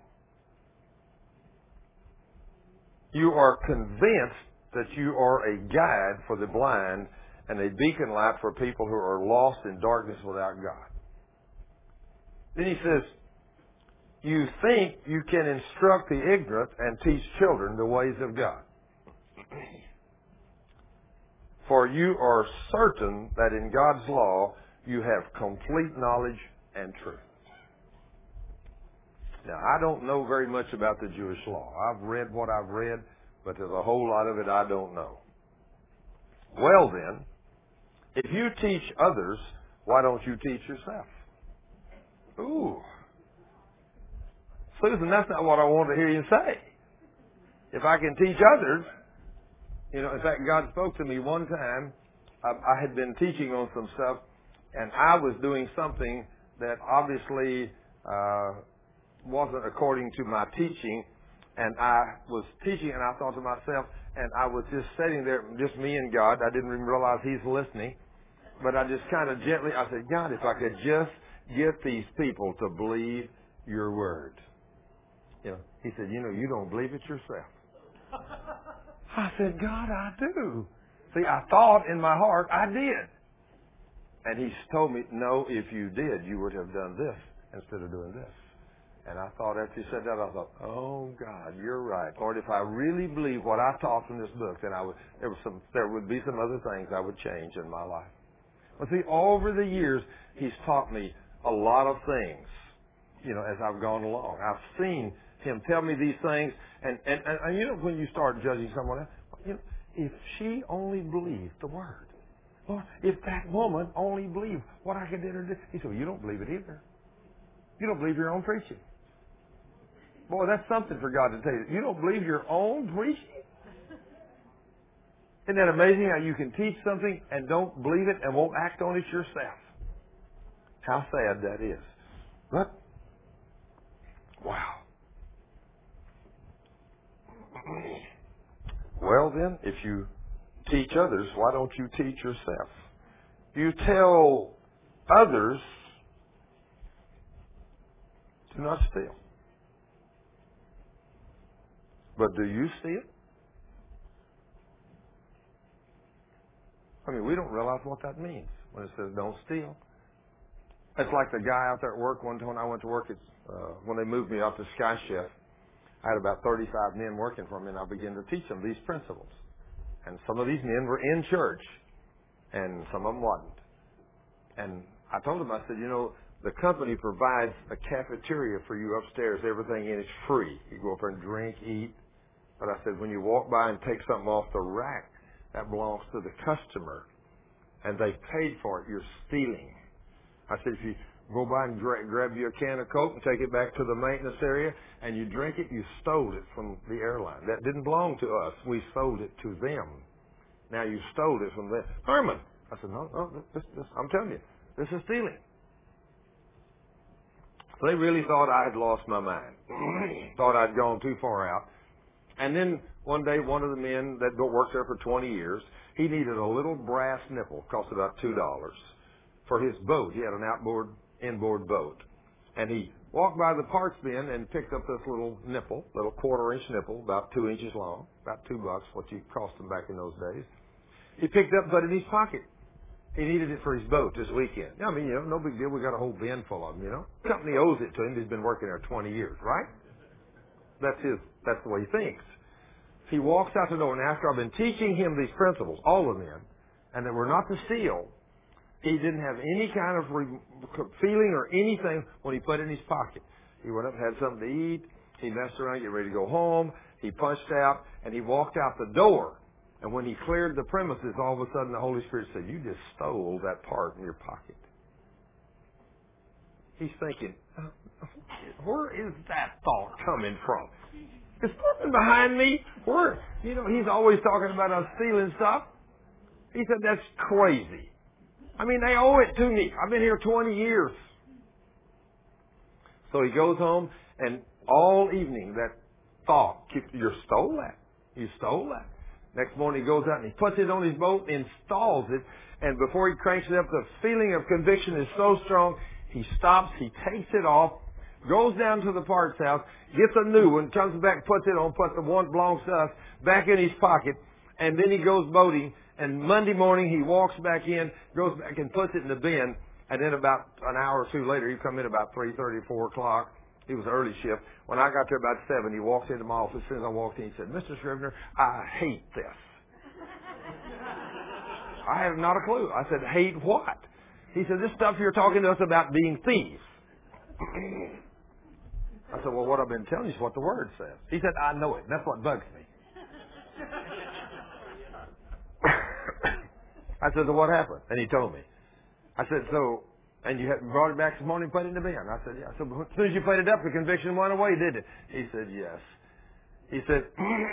You are convinced that you are a guide for the blind and a beacon light for people who are lost in darkness without God. Then he says, you think you can instruct the ignorant and teach children the ways of God. For you are certain that in God's law you have complete knowledge and truth. Now, I don't know very much about the Jewish law. I've read what I've read, but there's a whole lot of it I don't know. Well then, if you teach others, why don't you teach yourself? Ooh. Susan, that's not what I want to hear you say. If I can teach others, you know, in fact, God spoke to me one time. I, I had been teaching on some stuff, and I was doing something that obviously uh, wasn't according to my teaching. And I was teaching, and I thought to myself, and I was just sitting there, just me and God. I didn't even realize He's listening. But I just kind of gently, I said, God, if I could just get these people to believe your word. You know, He said, you know, you don't believe it yourself. I said, God, I do. See, I thought in my heart I did. And He told me, no, if you did, you would have done this instead of doing this. And I thought after He said that, I thought, oh, God, you're right. Lord, if I really believe what I taught from this book, then I would, there, was some, there would be some other things I would change in my life. Well, see, over the years, He's taught me a lot of things, you know, as I've gone along. I've seen Him tell me these things. And, and, and, and you know, when you start judging someone else, you know, if she only believed the Word, or if that woman only believed what I could do her do. He said, well, you don't believe it either. You don't believe your own preaching. Boy, that's something for God to tell you. You don't believe your own preaching? Isn't that amazing how you can teach something and don't believe it and won't act on it yourself? How sad that is. But, wow. Well then, if you teach others, why don't you teach yourself? You tell others, do not steal. But do you steal? I mean, we don't realize what that means when it says don't steal. It's like the guy out there at work one time when I went to work, it's, uh, when they moved me up to Sky Chef, I had about thirty-five men working for me, and I began to teach them these principles. And some of these men were in church, and some of them wasn't. And I told them, I said, you know, the company provides a cafeteria for you upstairs. Everything in it's free. You go up there and drink, eat. But I said, when you walk by and take something off the rack, that belongs to the customer. And they paid for it. You're stealing. I said, if you go by and gra- grab you a can of Coke and take it back to the maintenance area and you drink it, you stole it from the airline. That didn't belong to us. We sold it to them. Now you stole it from them. Herman. I said, no, no, this, this, I'm telling you, this is stealing. So they really thought I had lost my mind. Thought I'd gone too far out. And then one day, one of the men that worked there for twenty years, he needed a little brass nipple, cost about two dollars, for his boat. He had an outboard, inboard boat. And he walked by the parts bin and picked up this little nipple, little quarter-inch nipple, about two inches long, about two bucks, what you cost them back in those days. He picked up, but in his pocket. He needed it for his boat this weekend. I mean, you know, no big deal. We got a whole bin full of them, you know. The company owes it to him. He's been working there twenty years, right? That's his, that's the way he thinks. He walks out the door, and after I've been teaching him these principles, all of them, and that we're not to steal, he didn't have any kind of re- feeling or anything when he put it in his pocket. He went up and had something to eat. He messed around, get ready to go home. He punched out, and he walked out the door. And when he cleared the premises, all of a sudden the Holy Spirit said, you just stole that part in your pocket. He's thinking, where is that thought coming from? Is something behind me? Where? You know, he's always talking about us stealing stuff. He said, that's crazy. I mean, they owe it to me. I've been here twenty years. So he goes home, and all evening that thought, you stole that. You stole that. Next morning he goes out and he puts it on his boat, installs it, and before he cranks it up, the feeling of conviction is so strong, he stops, he takes it off, goes down to the parts house, gets a new one, comes back, puts it on, puts the one belongs to us back in his pocket, and then he goes boating, and Monday morning he walks back in, goes back and puts it in the bin, and then about an hour or two later, he come in about three thirty, four o'clock. He was early shift. When I got there about seven, he walks into my office. As soon as I walked in, he said, Mister Scrivener, I hate this. I have not a clue. I said, hate what? He said, this stuff you're talking to us about being thieves. I said, well, what I've been telling you is what the Word says. He said, I know it. That's what bugs me. I said, so what happened? And he told me. I said, so, and you had brought it back this morning and put it in the bin. I said, yeah. So as soon as you put it up, the conviction went away, did it? He said, yes. He said,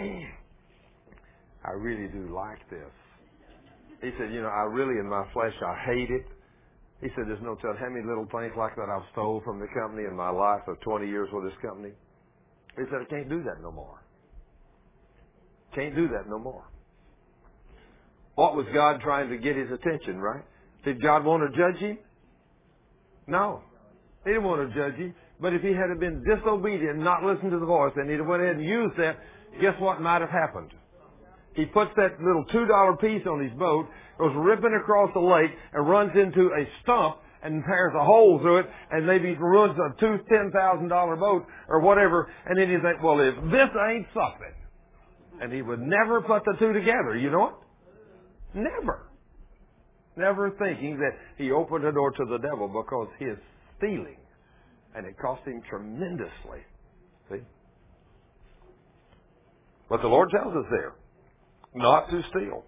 I really do like this. He said, you know, I really, in my flesh, I hate it. He said, there's no telling how many little things like that I've stole from the company in my life of twenty years with this company. He said, I can't do that no more. Can't do that no more. What was God trying to get his attention, right? Did God want to judge him? No. He didn't want to judge him. But if he had been disobedient and not listened to the voice and he'd have went ahead and used that, guess what might have happened? He puts that little two dollar piece on his boat, goes ripping across the lake, and runs into a stump and tears a hole through it, and maybe ruins a two ten thousand dollar boat or whatever. And then you think, well, if this ain't something, and he would never put the two together. You know what? Never, never thinking that he opened the door to the devil because his stealing, and it cost him tremendously. See, but the Lord tells us there. Not to steal.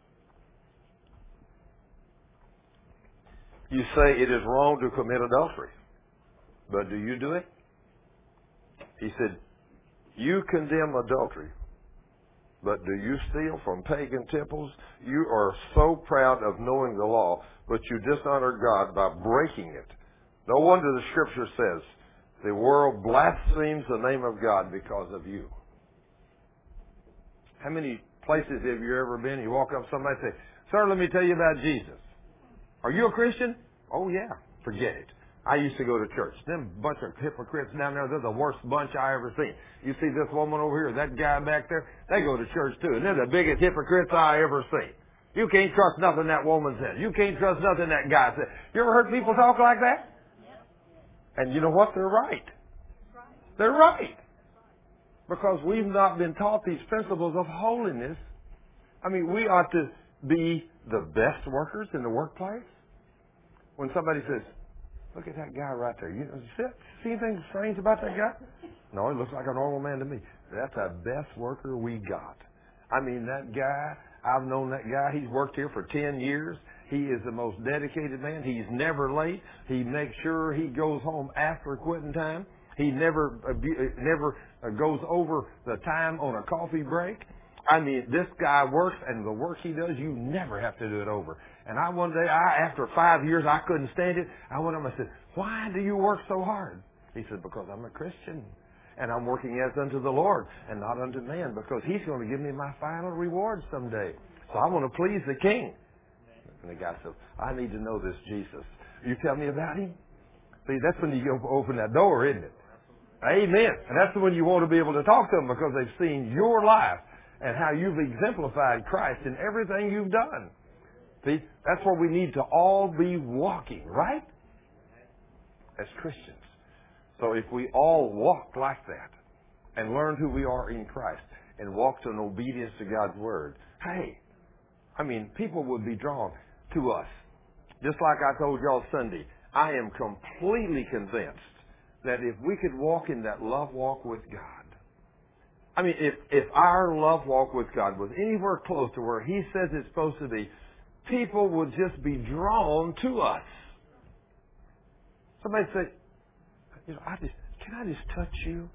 You say it is wrong to commit adultery. But do you do it? He said, you condemn adultery. But do you steal from pagan temples? You are so proud of knowing the law, but you dishonor God by breaking it. No wonder the Scripture says, the world blasphemes the name of God because of you. How many places have you ever been? You walk up to somebody and say, sir, let me tell you about Jesus. Are you a Christian? Oh, yeah. Forget it. I used to go to church. Them bunch of hypocrites down there, they're the worst bunch I ever seen. You see this woman over here, that guy back there, they go to church too. And they're the biggest hypocrites I ever seen. You can't trust nothing that woman says. You can't trust nothing that guy says. You ever heard people talk like that? And you know what? They're right. They're right. Because we've not been taught these principles of holiness. I mean, we ought to be the best workers in the workplace. When somebody says, look at that guy right there. You know, see, see anything strange about that guy? No, he looks like a normal man to me. That's the best worker we got. I mean, that guy, I've known that guy. He's worked here for ten years. He is the most dedicated man. He's never late. He makes sure he goes home after quitting time. He never uh, never uh, goes over the time on a coffee break. I mean, this guy works, and the work he does, you never have to do it over. And I one day, I after five years, I couldn't stand it. I went up and I said, why do you work so hard? He said, because I'm a Christian, and I'm working as unto the Lord and not unto man, because he's going to give me my final reward someday. So I want to please the King. And the guy said, I need to know this Jesus. You tell me about him? See, that's when you go open that door, isn't it? Amen. And that's when you want to be able to talk to them, because they've seen your life and how you've exemplified Christ in everything you've done. See, that's where we need to all be walking, right? As Christians. So if we all walk like that and learn who we are in Christ and walk in obedience to God's Word, hey, I mean, people would be drawn to us. Just like I told y'all Sunday, I am completely convinced that if we could walk in that love walk with God, I mean, if, if our love walk with God was anywhere close to where He says it's supposed to be, people would just be drawn to us. Somebody say, you know, I just, can I just touch you?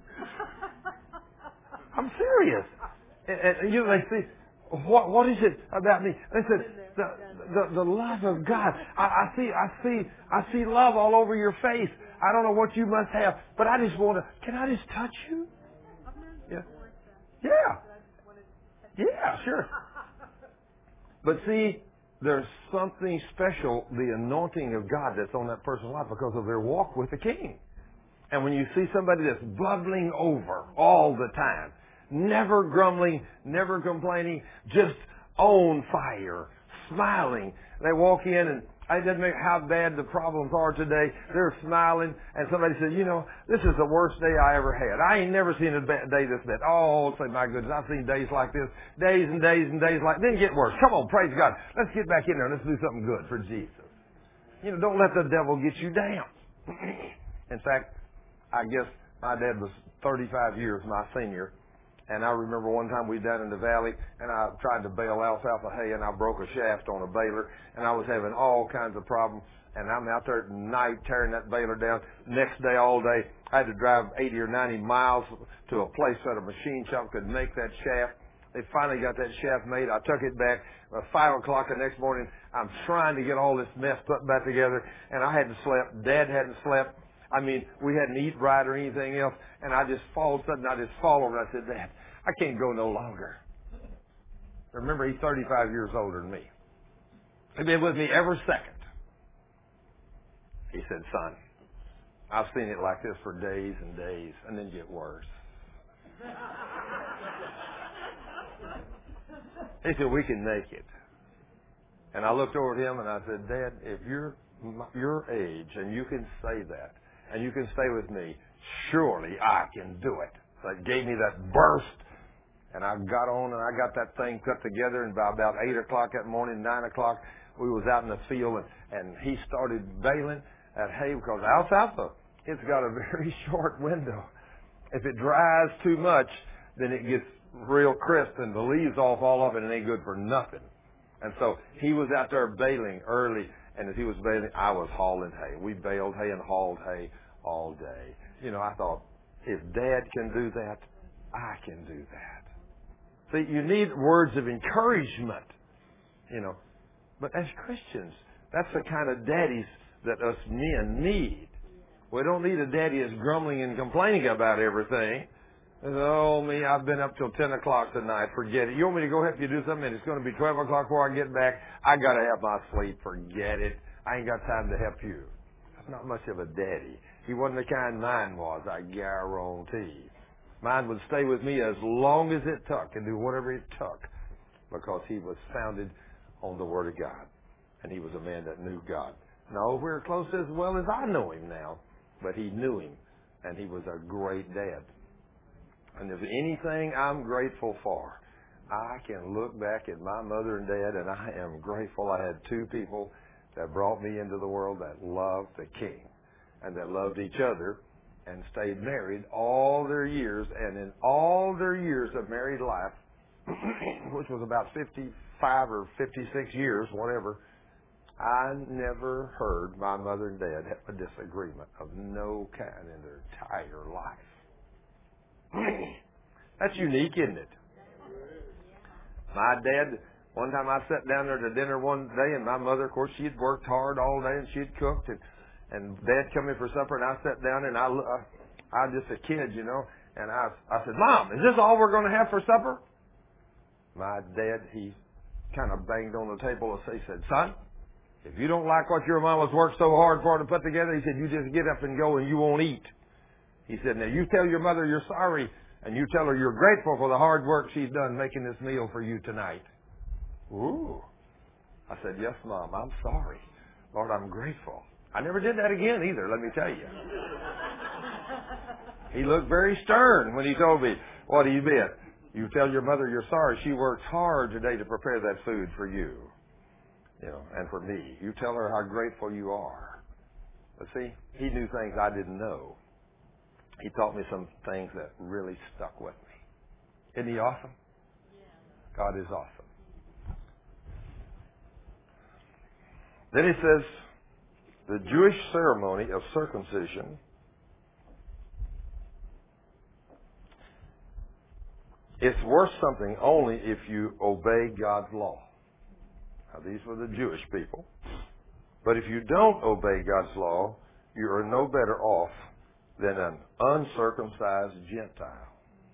I'm serious. And, and you know, they say, what, what is it about me? They said, the, the, the love of God. I, I see, I see, I see love all over your face. I don't know what you must have, but I just want to, can I just touch you? Yeah. Yeah. Yeah, sure. But see, there's something special, the anointing of God that's on that person's life because of their walk with the King. And when you see somebody that's bubbling over all the time, never grumbling, never complaining, just on fire, smiling. They walk in and it doesn't matter how bad the problems are today, they're smiling. And somebody says, you know, this is the worst day I ever had. I ain't never seen a bad day this bad. Oh, say, my goodness, I've seen days like this, days and days and days like, then get worse. Come on, praise God. Let's get back in there and let's do something good for Jesus. You know, don't let the devil get you down. In fact, I guess my dad was thirty-five years my senior. And I remember one time we down in the valley, and I tried to bale alfalfa hay, and I broke a shaft on a baler, and I was having all kinds of problems. And I'm out there at night tearing that baler down. Next day, all day, I had to drive eighty or ninety miles to a place that a machine shop could make that shaft. They finally got that shaft made. I took it back. Uh, five o'clock the next morning, I'm trying to get all this mess put back together, and I hadn't slept. Dad hadn't slept. I mean, we hadn't eaten right or anything else, and I just fall, all of a sudden I just fall over and I said, Dad, I can't go no longer. Remember, he's thirty-five years older than me. He'd been with me every second. He said, son, I've seen it like this for days and days, and then get worse. He said, we can make it. And I looked over at him and I said, Dad, if you're your age and you can say that, and you can stay with me, surely I can do it. So it gave me that burst, and I got on and I got that thing cut together, and by about eight o'clock that morning, nine o'clock, we was out in the field, and, and he started baling that hay because alfalfa, it's got a very short window. If it dries too much, then it gets real crisp and the leaves off all of it and it ain't good for nothing. And so he was out there baling early, and as he was baling, I was hauling hay. We baled hay and hauled hay all day. You know, I thought, if Dad can do that, I can do that. See, you need words of encouragement, you know. But as Christians, that's the kind of daddies that us men need. We don't need a daddy that's grumbling and complaining about everything. Oh, me, I've been up till ten o'clock tonight. Forget it. You want me to go help you do something and it's going to be twelve o'clock before I get back? I got to have my sleep. Forget it. I ain't got time to help you. That's not much of a daddy. He wasn't the kind mine was, I guarantee. Mine would stay with me as long as it took and do whatever it took because he was founded on the Word of God. And he was a man that knew God. No, we're close as well as I know him now, but he knew him, and he was a great dad. And if anything I'm grateful for, I can look back at my mother and dad, and I am grateful I had two people that brought me into the world that loved the King and that loved each other and stayed married all their years. And in all their years of married life, which was about fifty-five or fifty-six years, whatever, I never heard my mother and dad have a disagreement of no kind in their entire life. That's unique, isn't it? My dad, one time I sat down there to dinner one day, and my mother, of course, she had worked hard all day, and she had cooked, and, and Dad come in for supper, and I sat down, and I, I, I was just a kid, you know, and I, I said, Mom, is this all we're going to have for supper? My dad, he kind of banged on the table and he said, son, if you don't like what your mama's worked so hard for to put together, he said, you just get up and go and you won't eat. He said, now you tell your mother you're sorry and you tell her you're grateful for the hard work she's done making this meal for you tonight. Ooh. I said, yes, Mom, I'm sorry. Lord, I'm grateful. I never did that again either, let me tell you. He looked very stern when he told me, what do you mean? You tell your mother you're sorry. She worked hard today to prepare that food for you. You know, and for me. You tell her how grateful you are. But see, he knew things I didn't know. He taught me some things that really stuck with me. Isn't he awesome? God is awesome. Then he says, the Jewish ceremony of circumcision it's worth something only if you obey God's law. Now, these were the Jewish people. But if you don't obey God's law, you are no better off than an uncircumcised Gentile.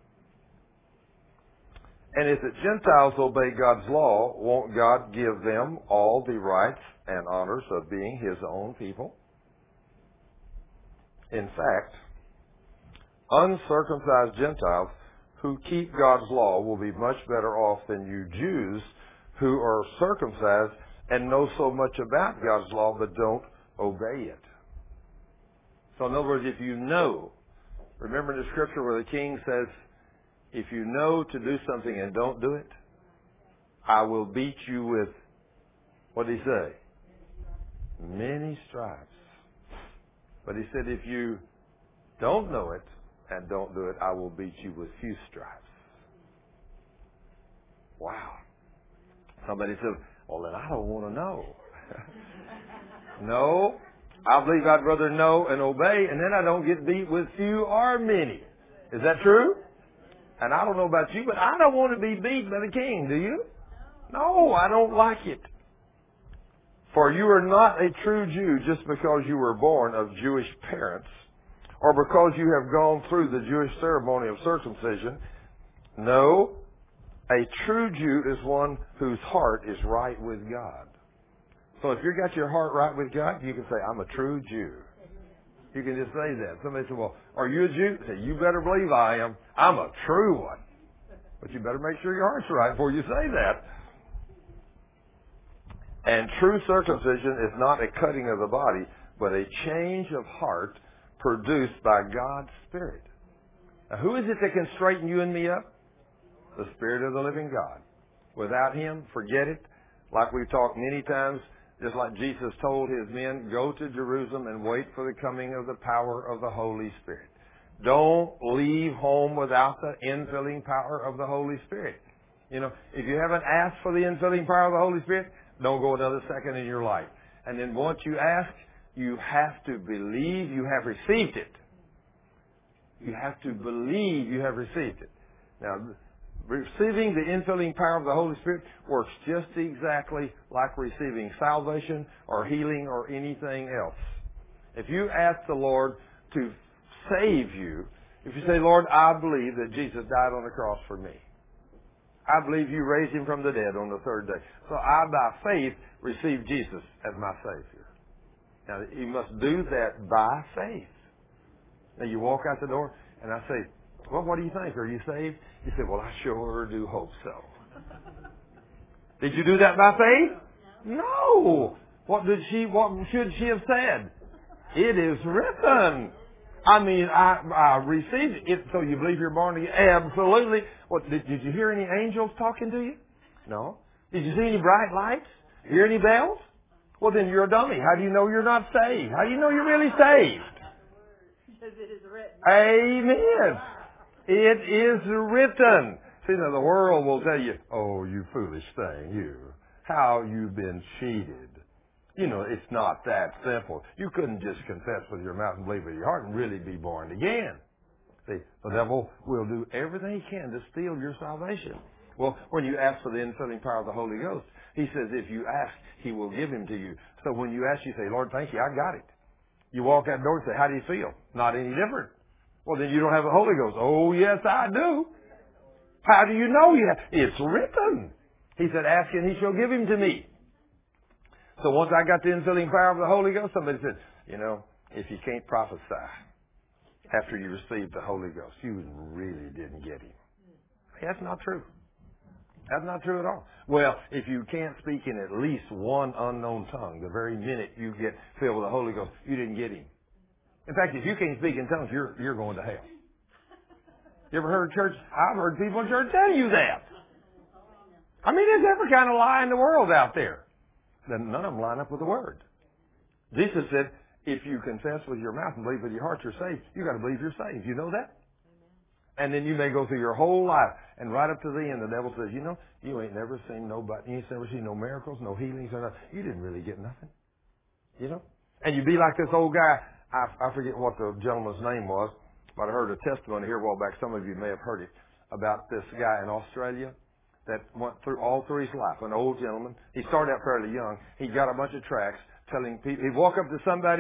And if the Gentiles obey God's law, won't God give them all the rights and honors of being His own people? In fact, uncircumcised Gentiles who keep God's law will be much better off than you Jews who are circumcised and know so much about God's law but don't obey it. So in other words, if you know, remember in the scripture where the king says, if you know to do something and don't do it, I will beat you with, what did he say? Many stripes. But he said, if you don't know it and don't do it, I will beat you with few stripes. Wow. Somebody said, well, then I don't want to know. No. I believe I'd rather know and obey, and then I don't get beat with few or many. Is that true? And I don't know about you, but I don't want to be beat by the king, do you? No, I don't like it. For you are not a true Jew just because you were born of Jewish parents or because you have gone through the Jewish ceremony of circumcision. No, a true Jew is one whose heart is right with God. So if you've got your heart right with God, you can say, I'm a true Jew. You can just say that. Somebody said, well, are you a Jew? Say, you better believe I am. I'm a true one. But you better make sure your heart's right before you say that. And true circumcision is not a cutting of the body, but a change of heart produced by God's Spirit. Now, who is it that can straighten you and me up? The Spirit of the living God. Without Him, forget it. Like we've talked many times, just like Jesus told His men, go to Jerusalem and wait for the coming of the power of the Holy Spirit. Don't leave home without the infilling power of the Holy Spirit. You know, if you haven't asked for the infilling power of the Holy Spirit, don't go another second in your life. And then once you ask, you have to believe you have received it. You have to believe you have received it. Now, receiving the infilling power of the Holy Spirit works just exactly like receiving salvation or healing or anything else. If you ask the Lord to save you, if you say, Lord, I believe that Jesus died on the cross for me. I believe you raised Him from the dead on the third day. So I, by faith, receive Jesus as my Savior. Now, you must do that by faith. Now, you walk out the door, and I say, well, what do you think? Are you saved? You say, well, I sure do hope so. Did you do that by faith? No. What did she, what should she have said? It is written. I mean, I, I received it. So you believe you're born again? Absolutely. What, did, did you hear any angels talking to you? No. Did you see any bright lights? Hear any bells? Well, then you're a dummy. How do you know you're not saved? How do you know you're really saved? Because it is written. Amen. It is written. See, now the world will tell you, oh, you foolish thing, you. How you've been cheated. You know, it's not that simple. You couldn't just confess with your mouth and believe with your heart and really be born again. See, the devil will do everything he can to steal your salvation. Well, when you ask for the infilling power of the Holy Ghost, He says if you ask, He will give Him to you. So when you ask, you say, Lord, thank you, I got it. You walk out the door and say, how do you feel? Not any different. Well, then you don't have the Holy Ghost. Oh, yes, I do. How do you know you have? It's written. He said, ask and He shall give Him to me. So once I got the infilling power of the Holy Ghost, somebody said, you know, if you can't prophesy after you received the Holy Ghost, you really didn't get Him. That's not true. That's not true at all. Well, if you can't speak in at least one unknown tongue the very minute you get filled with the Holy Ghost, you didn't get Him. In fact, if you can't speak in tongues, you're you're going to hell. You ever heard church? I've heard people in church tell you that. I mean, there's every kind of lie in the world out there. Then none of them line up with the Word. Jesus said, if you confess with your mouth and believe with your heart you're saved, you got to believe you're saved. You know that? And then you may go through your whole life, and right up to the end, the devil says, you know, you ain't never seen nobody, you ain't never seen no miracles, no healings, or nothing. You didn't really get nothing. You know? And you be like this old guy. I, I forget what the gentleman's name was, but I heard a testimony here a while back. Some of you may have heard it about this guy in Australia that went through all through his life. An old gentleman. He started out fairly young. He got a bunch of tracts telling people. He'd walk up to somebody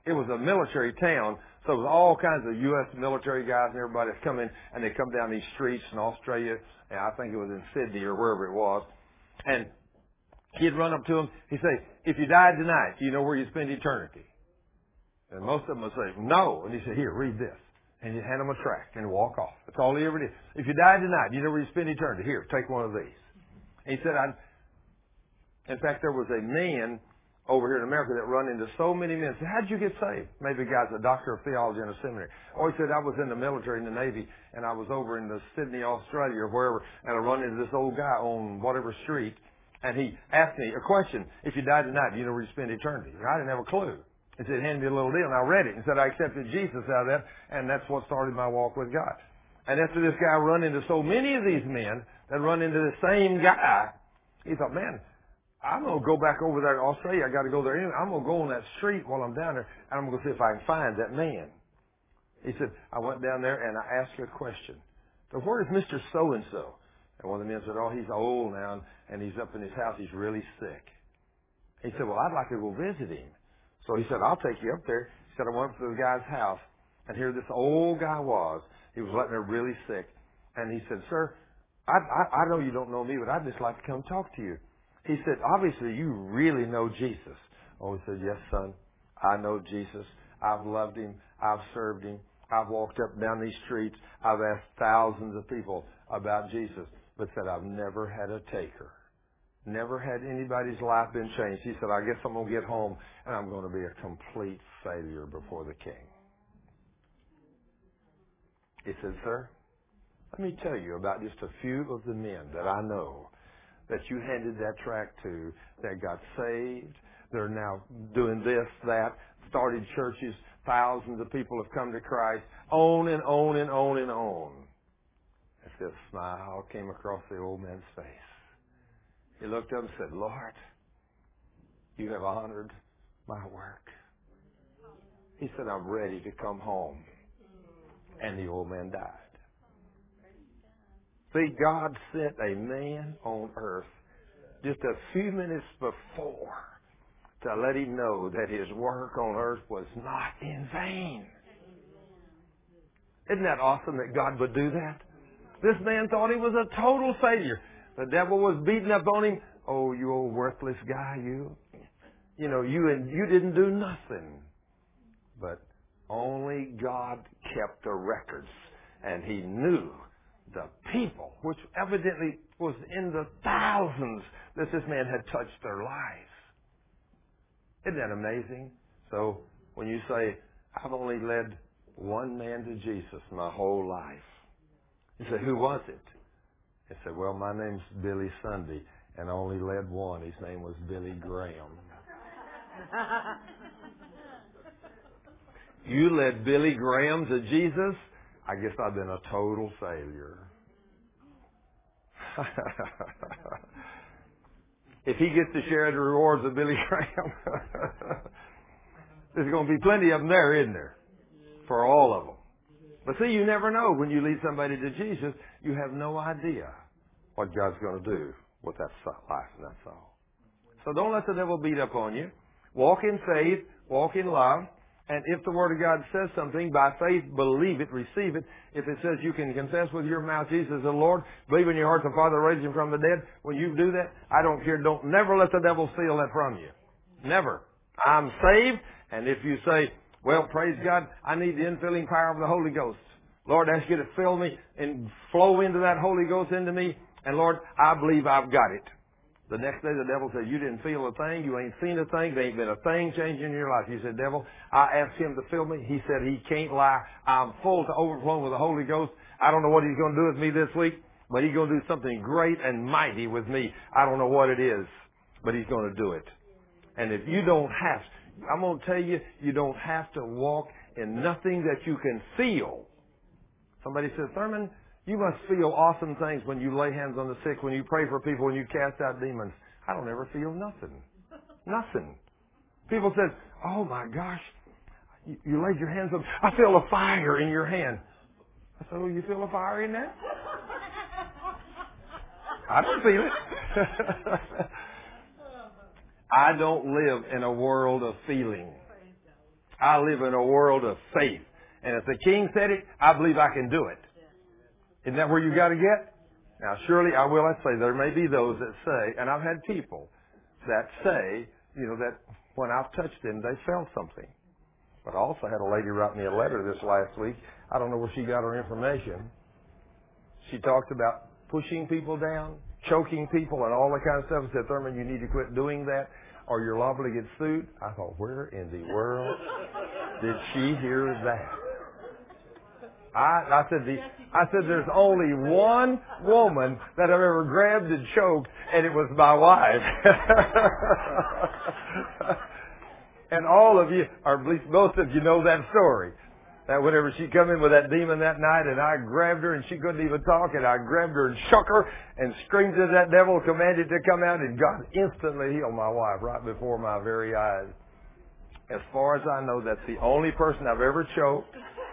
it was a military town. So it was all kinds of U S military guys and everybody that's come in, and they come down these streets in Australia, and I think it was in Sydney or wherever it was. And he'd run up to him. He'd say, if you died tonight, do you know where you spend eternity? And most of them would say, no. And he said, here, read this. And he'd hand them a tract and walk off. That's all he ever did. If you died tonight, do you know where you spend eternity? Here, take one of these. And he said, I, in fact, there was a man over here in America that run into so many men. Said, how'd you get saved? Maybe the guy's a doctor of theology in a seminary. Or he said, I was in the military, in the Navy, and I was over in the Sydney, Australia, or wherever, and I run into this old guy on whatever street, and he asked me a question. If you died tonight, do you know where you spend eternity? And I didn't have a clue. He said, hand me a little deal, and I read it, and said, I accepted Jesus out of that, and that's what started my walk with God. And after this guy run into so many of these men that run into the same guy, he thought, man, I'm going to go back over there to Australia. I got to go there anyway. I'm going to go on that street while I'm down there, and I'm going to see if I can find that man. He said, I went down there, and I asked her a question. So where is Mister So-and-so? And one of the men said, oh, he's old now, and he's up in his house. He's really sick. He said, well, I'd like to go visit him. So he said, I'll take you up there. He said, I went up to the guy's house, and here this old guy was. He was letting her really sick. And he said, sir, I, I, I know you don't know me, but I'd just like to come talk to you. He said, obviously, you really know Jesus. Oh, he said, yes, son, I know Jesus. I've loved him. I've served him. I've walked up and down these streets. I've asked thousands of people about Jesus, but said, I've never had a taker. Never had anybody's life been changed. He said, I guess I'm going to get home, and I'm going to be a complete failure before the King. He said, sir, let me tell you about just a few of the men that I know that you handed that tract to, that got saved. They're now doing this, that, started churches. Thousands of people have come to Christ. On and on and on and on. As this smile came across the old man's face. He looked up and said, Lord, you have honored my work. He said, I'm ready to come home. And the old man died. See, God sent a man on earth just a few minutes before to let him know that his work on earth was not in vain. Isn't that awesome that God would do that? This man thought he was a total failure. The devil was beating up on him. Oh, you old worthless guy, you. You know, you and you didn't do nothing. But only God kept the records. And he knew the people, which evidently was in the thousands, that this man had touched their lives. Isn't that amazing? So when you say, I've only led one man to Jesus my whole life. You say, who was it? He said, well, my name's Billy Sunday, and I only led one. His name was Billy Graham. You led Billy Graham to Jesus? I guess I've been a total failure. If he gets to share the rewards of Billy Graham, there's going to be plenty of them there, isn't there? For all of them. But see, you never know. When you lead somebody to Jesus, you have no idea what God's going to do with that life, and that's all. So don't let the devil beat up on you. Walk in faith, walk in love, and if the Word of God says something, by faith, believe it, receive it. If it says you can confess with your mouth Jesus as the Lord, believe in your heart the Father raised him from the dead, when you do that, I don't care. Don't never let the devil steal that from you. Never. I'm saved, and if you say, well, praise God, I need the infilling power of the Holy Ghost. Lord, I ask you to fill me and flow into that Holy Ghost into me, and Lord, I believe I've got it. The next day the devil said, you didn't feel a thing, you ain't seen a thing, there ain't been a thing changing in your life. You said, devil, I asked him to fill me. He said he can't lie. I'm full to overflowing with the Holy Ghost. I don't know what he's going to do with me this week, but he's going to do something great and mighty with me. I don't know what it is, but he's going to do it. And if you don't have, I'm going to tell you, you don't have to walk in nothing that you can feel. Somebody says, Thurman, you must feel awesome things when you lay hands on the sick, when you pray for people, when you cast out demons. I don't ever feel nothing. Nothing. People say, oh my gosh, you, you laid your hands on, I feel a fire in your hand. I said, oh, you feel a fire in that? I don't feel it. I don't live in a world of feeling. I live in a world of faith. And if the King said it, I believe I can do it. Isn't that where you got to get? Now, surely I will I say there may be those that say, and I've had people that say, you know, that when I've touched them, they felt something. But I also had a lady write me a letter this last week. I don't know where she got her information. She talked about pushing people down, choking people, and all that kind of stuff, and said, Thurman, you need to quit doing that, or you're liable to get sued. I thought, where in the world did she hear that? I, I said, the, I said, there's only one woman that I've ever grabbed and choked, and it was my wife. And all of you, or at least most of you, know that story. That whenever she come in with that demon that night, and I grabbed her, and she couldn't even talk, and I grabbed her and shook her, and screamed at that devil, commanded to come out, and God instantly healed my wife right before my very eyes. As far as I know, that's the only person I've ever choked.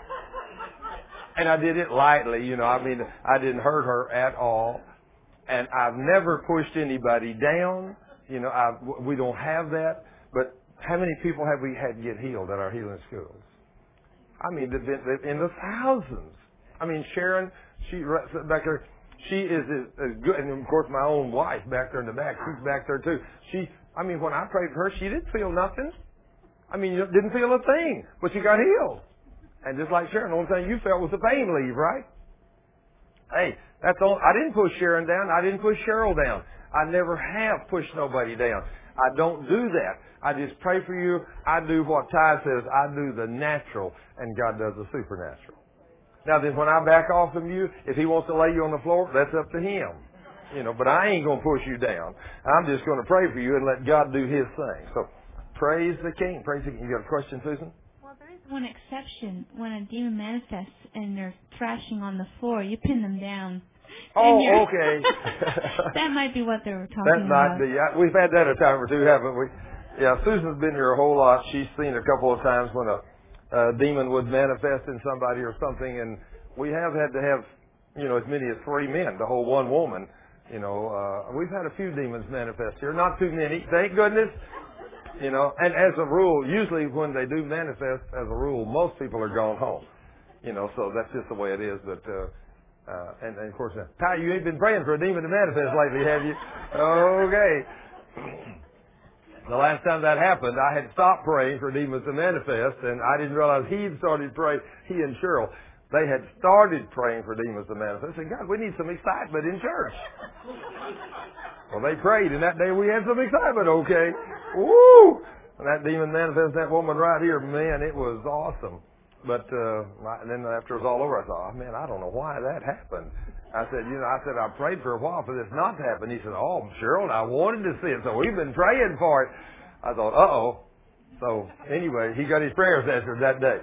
And I did it lightly, you know, I mean, I didn't hurt her at all. And I've never pushed anybody down. You know, I, we don't have that. But how many people have we had get healed at our healing schools? I mean, in the thousands. I mean, Sharon, she back there, she is as good, and of course my own wife back there in the back, she's back there too. She, I mean, when I prayed for her, she didn't feel nothing. I mean, you didn't feel a thing, but she got healed. And just like Sharon, the only thing you felt was the pain leave, right? Hey, that's all. I didn't push Sharon down. I didn't push Cheryl down. I never have pushed nobody down. I don't do that. I just pray for you. I do what Ty says. I do the natural, and God does the supernatural. Now, then, when I back off from you, if He wants to lay you on the floor, that's up to Him. You know, but I ain't going to push you down. I'm just going to pray for you and let God do His thing. So, praise the King. Praise the King. You got a question, Susan? One exception, when a demon manifests and they're thrashing on the floor, you pin them down. Oh, okay. That might be what they were talking that about. That might be. Yeah, we've had that a time or two, haven't we? Yeah, Susan's been here a whole lot. She's seen a couple of times when a, a demon would manifest in somebody or something, and we have had to have, you know, as many as three men to hold one woman. You know, uh, we've had a few demons manifest here. Not too many, thank goodness. You know, and as a rule, usually when they do manifest, as a rule, most people are gone home. You know, so that's just the way it is. But, uh, uh, and, and of course, uh, Ty, you ain't been praying for a demon to manifest lately, have you? Okay. The last time that happened, I had stopped praying for demons to manifest, and I didn't realize he'd started praying, he and Cheryl, they had started praying for demons to manifest. I said, God, we need some excitement in church. Well, they prayed, and that day we had some excitement, okay? Woo! And that demon manifested that woman right here, man, it was awesome. But uh, and then after it was all over, I thought, oh, man, I don't know why that happened. I said, you know, I said, I prayed for a while for this not to happen. He said, oh, Cheryl, I wanted to see it, so we've been praying for it. I thought, uh-oh. So anyway, he got his prayers answered that day.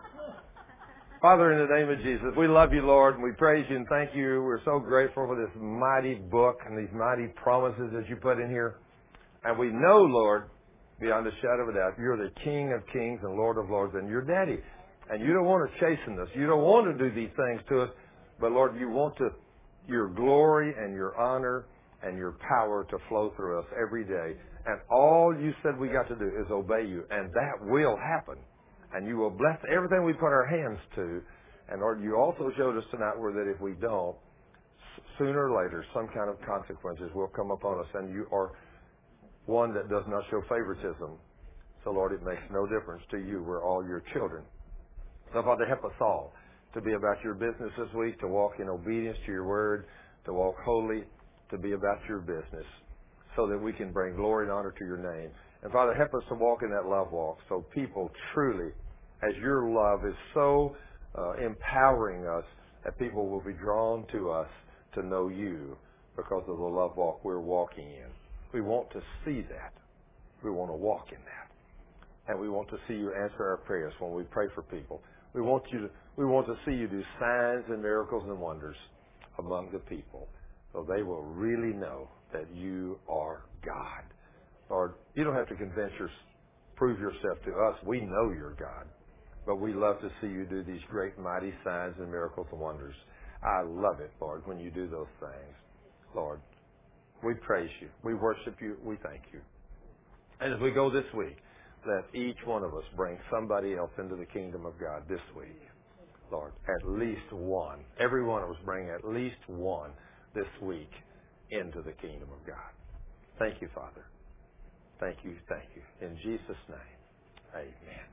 Father, in the name of Jesus, we love you, Lord, and we praise you and thank you. We're so grateful for this mighty book and these mighty promises that you put in here. And we know, Lord, beyond a shadow of a doubt, you're the King of kings and Lord of lords, and you're Daddy. And you don't want to chasten us. You don't want to do these things to us. But, Lord, you want to your glory and your honor and your power to flow through us every day. And all you said we got to do is obey you. And that will happen. And you will bless everything we put our hands to. And, Lord, you also showed us tonight where that if we don't, sooner or later, some kind of consequences will come upon us. And you are one that does not show favoritism. So, Lord, it makes no difference to you. We're all your children. So, Father, help us all to be about your business this week, to walk in obedience to your word, to walk holy, to be about your business, so that we can bring glory and honor to your name. And, Father, help us to walk in that love walk so people truly, as your love is so uh, empowering us, that people will be drawn to us to know you because of the love walk we're walking in. We want to see that. We want to walk in that. And we want to see you answer our prayers when we pray for people. We want you to, we want to see you do signs and miracles and wonders among the people so they will really know that you are God. Lord, you don't have to convince your, prove yourself to us. We know you're God. But we love to see you do these great, mighty signs and miracles and wonders. I love it, Lord, when you do those things. Lord, we praise you. We worship you. We thank you. And as we go this week, that each one of us bring somebody else into the kingdom of God this week. Lord, at least one. Every one of us bring at least one this week into the kingdom of God. Thank you, Father. Thank you, thank you. In Jesus' name, amen.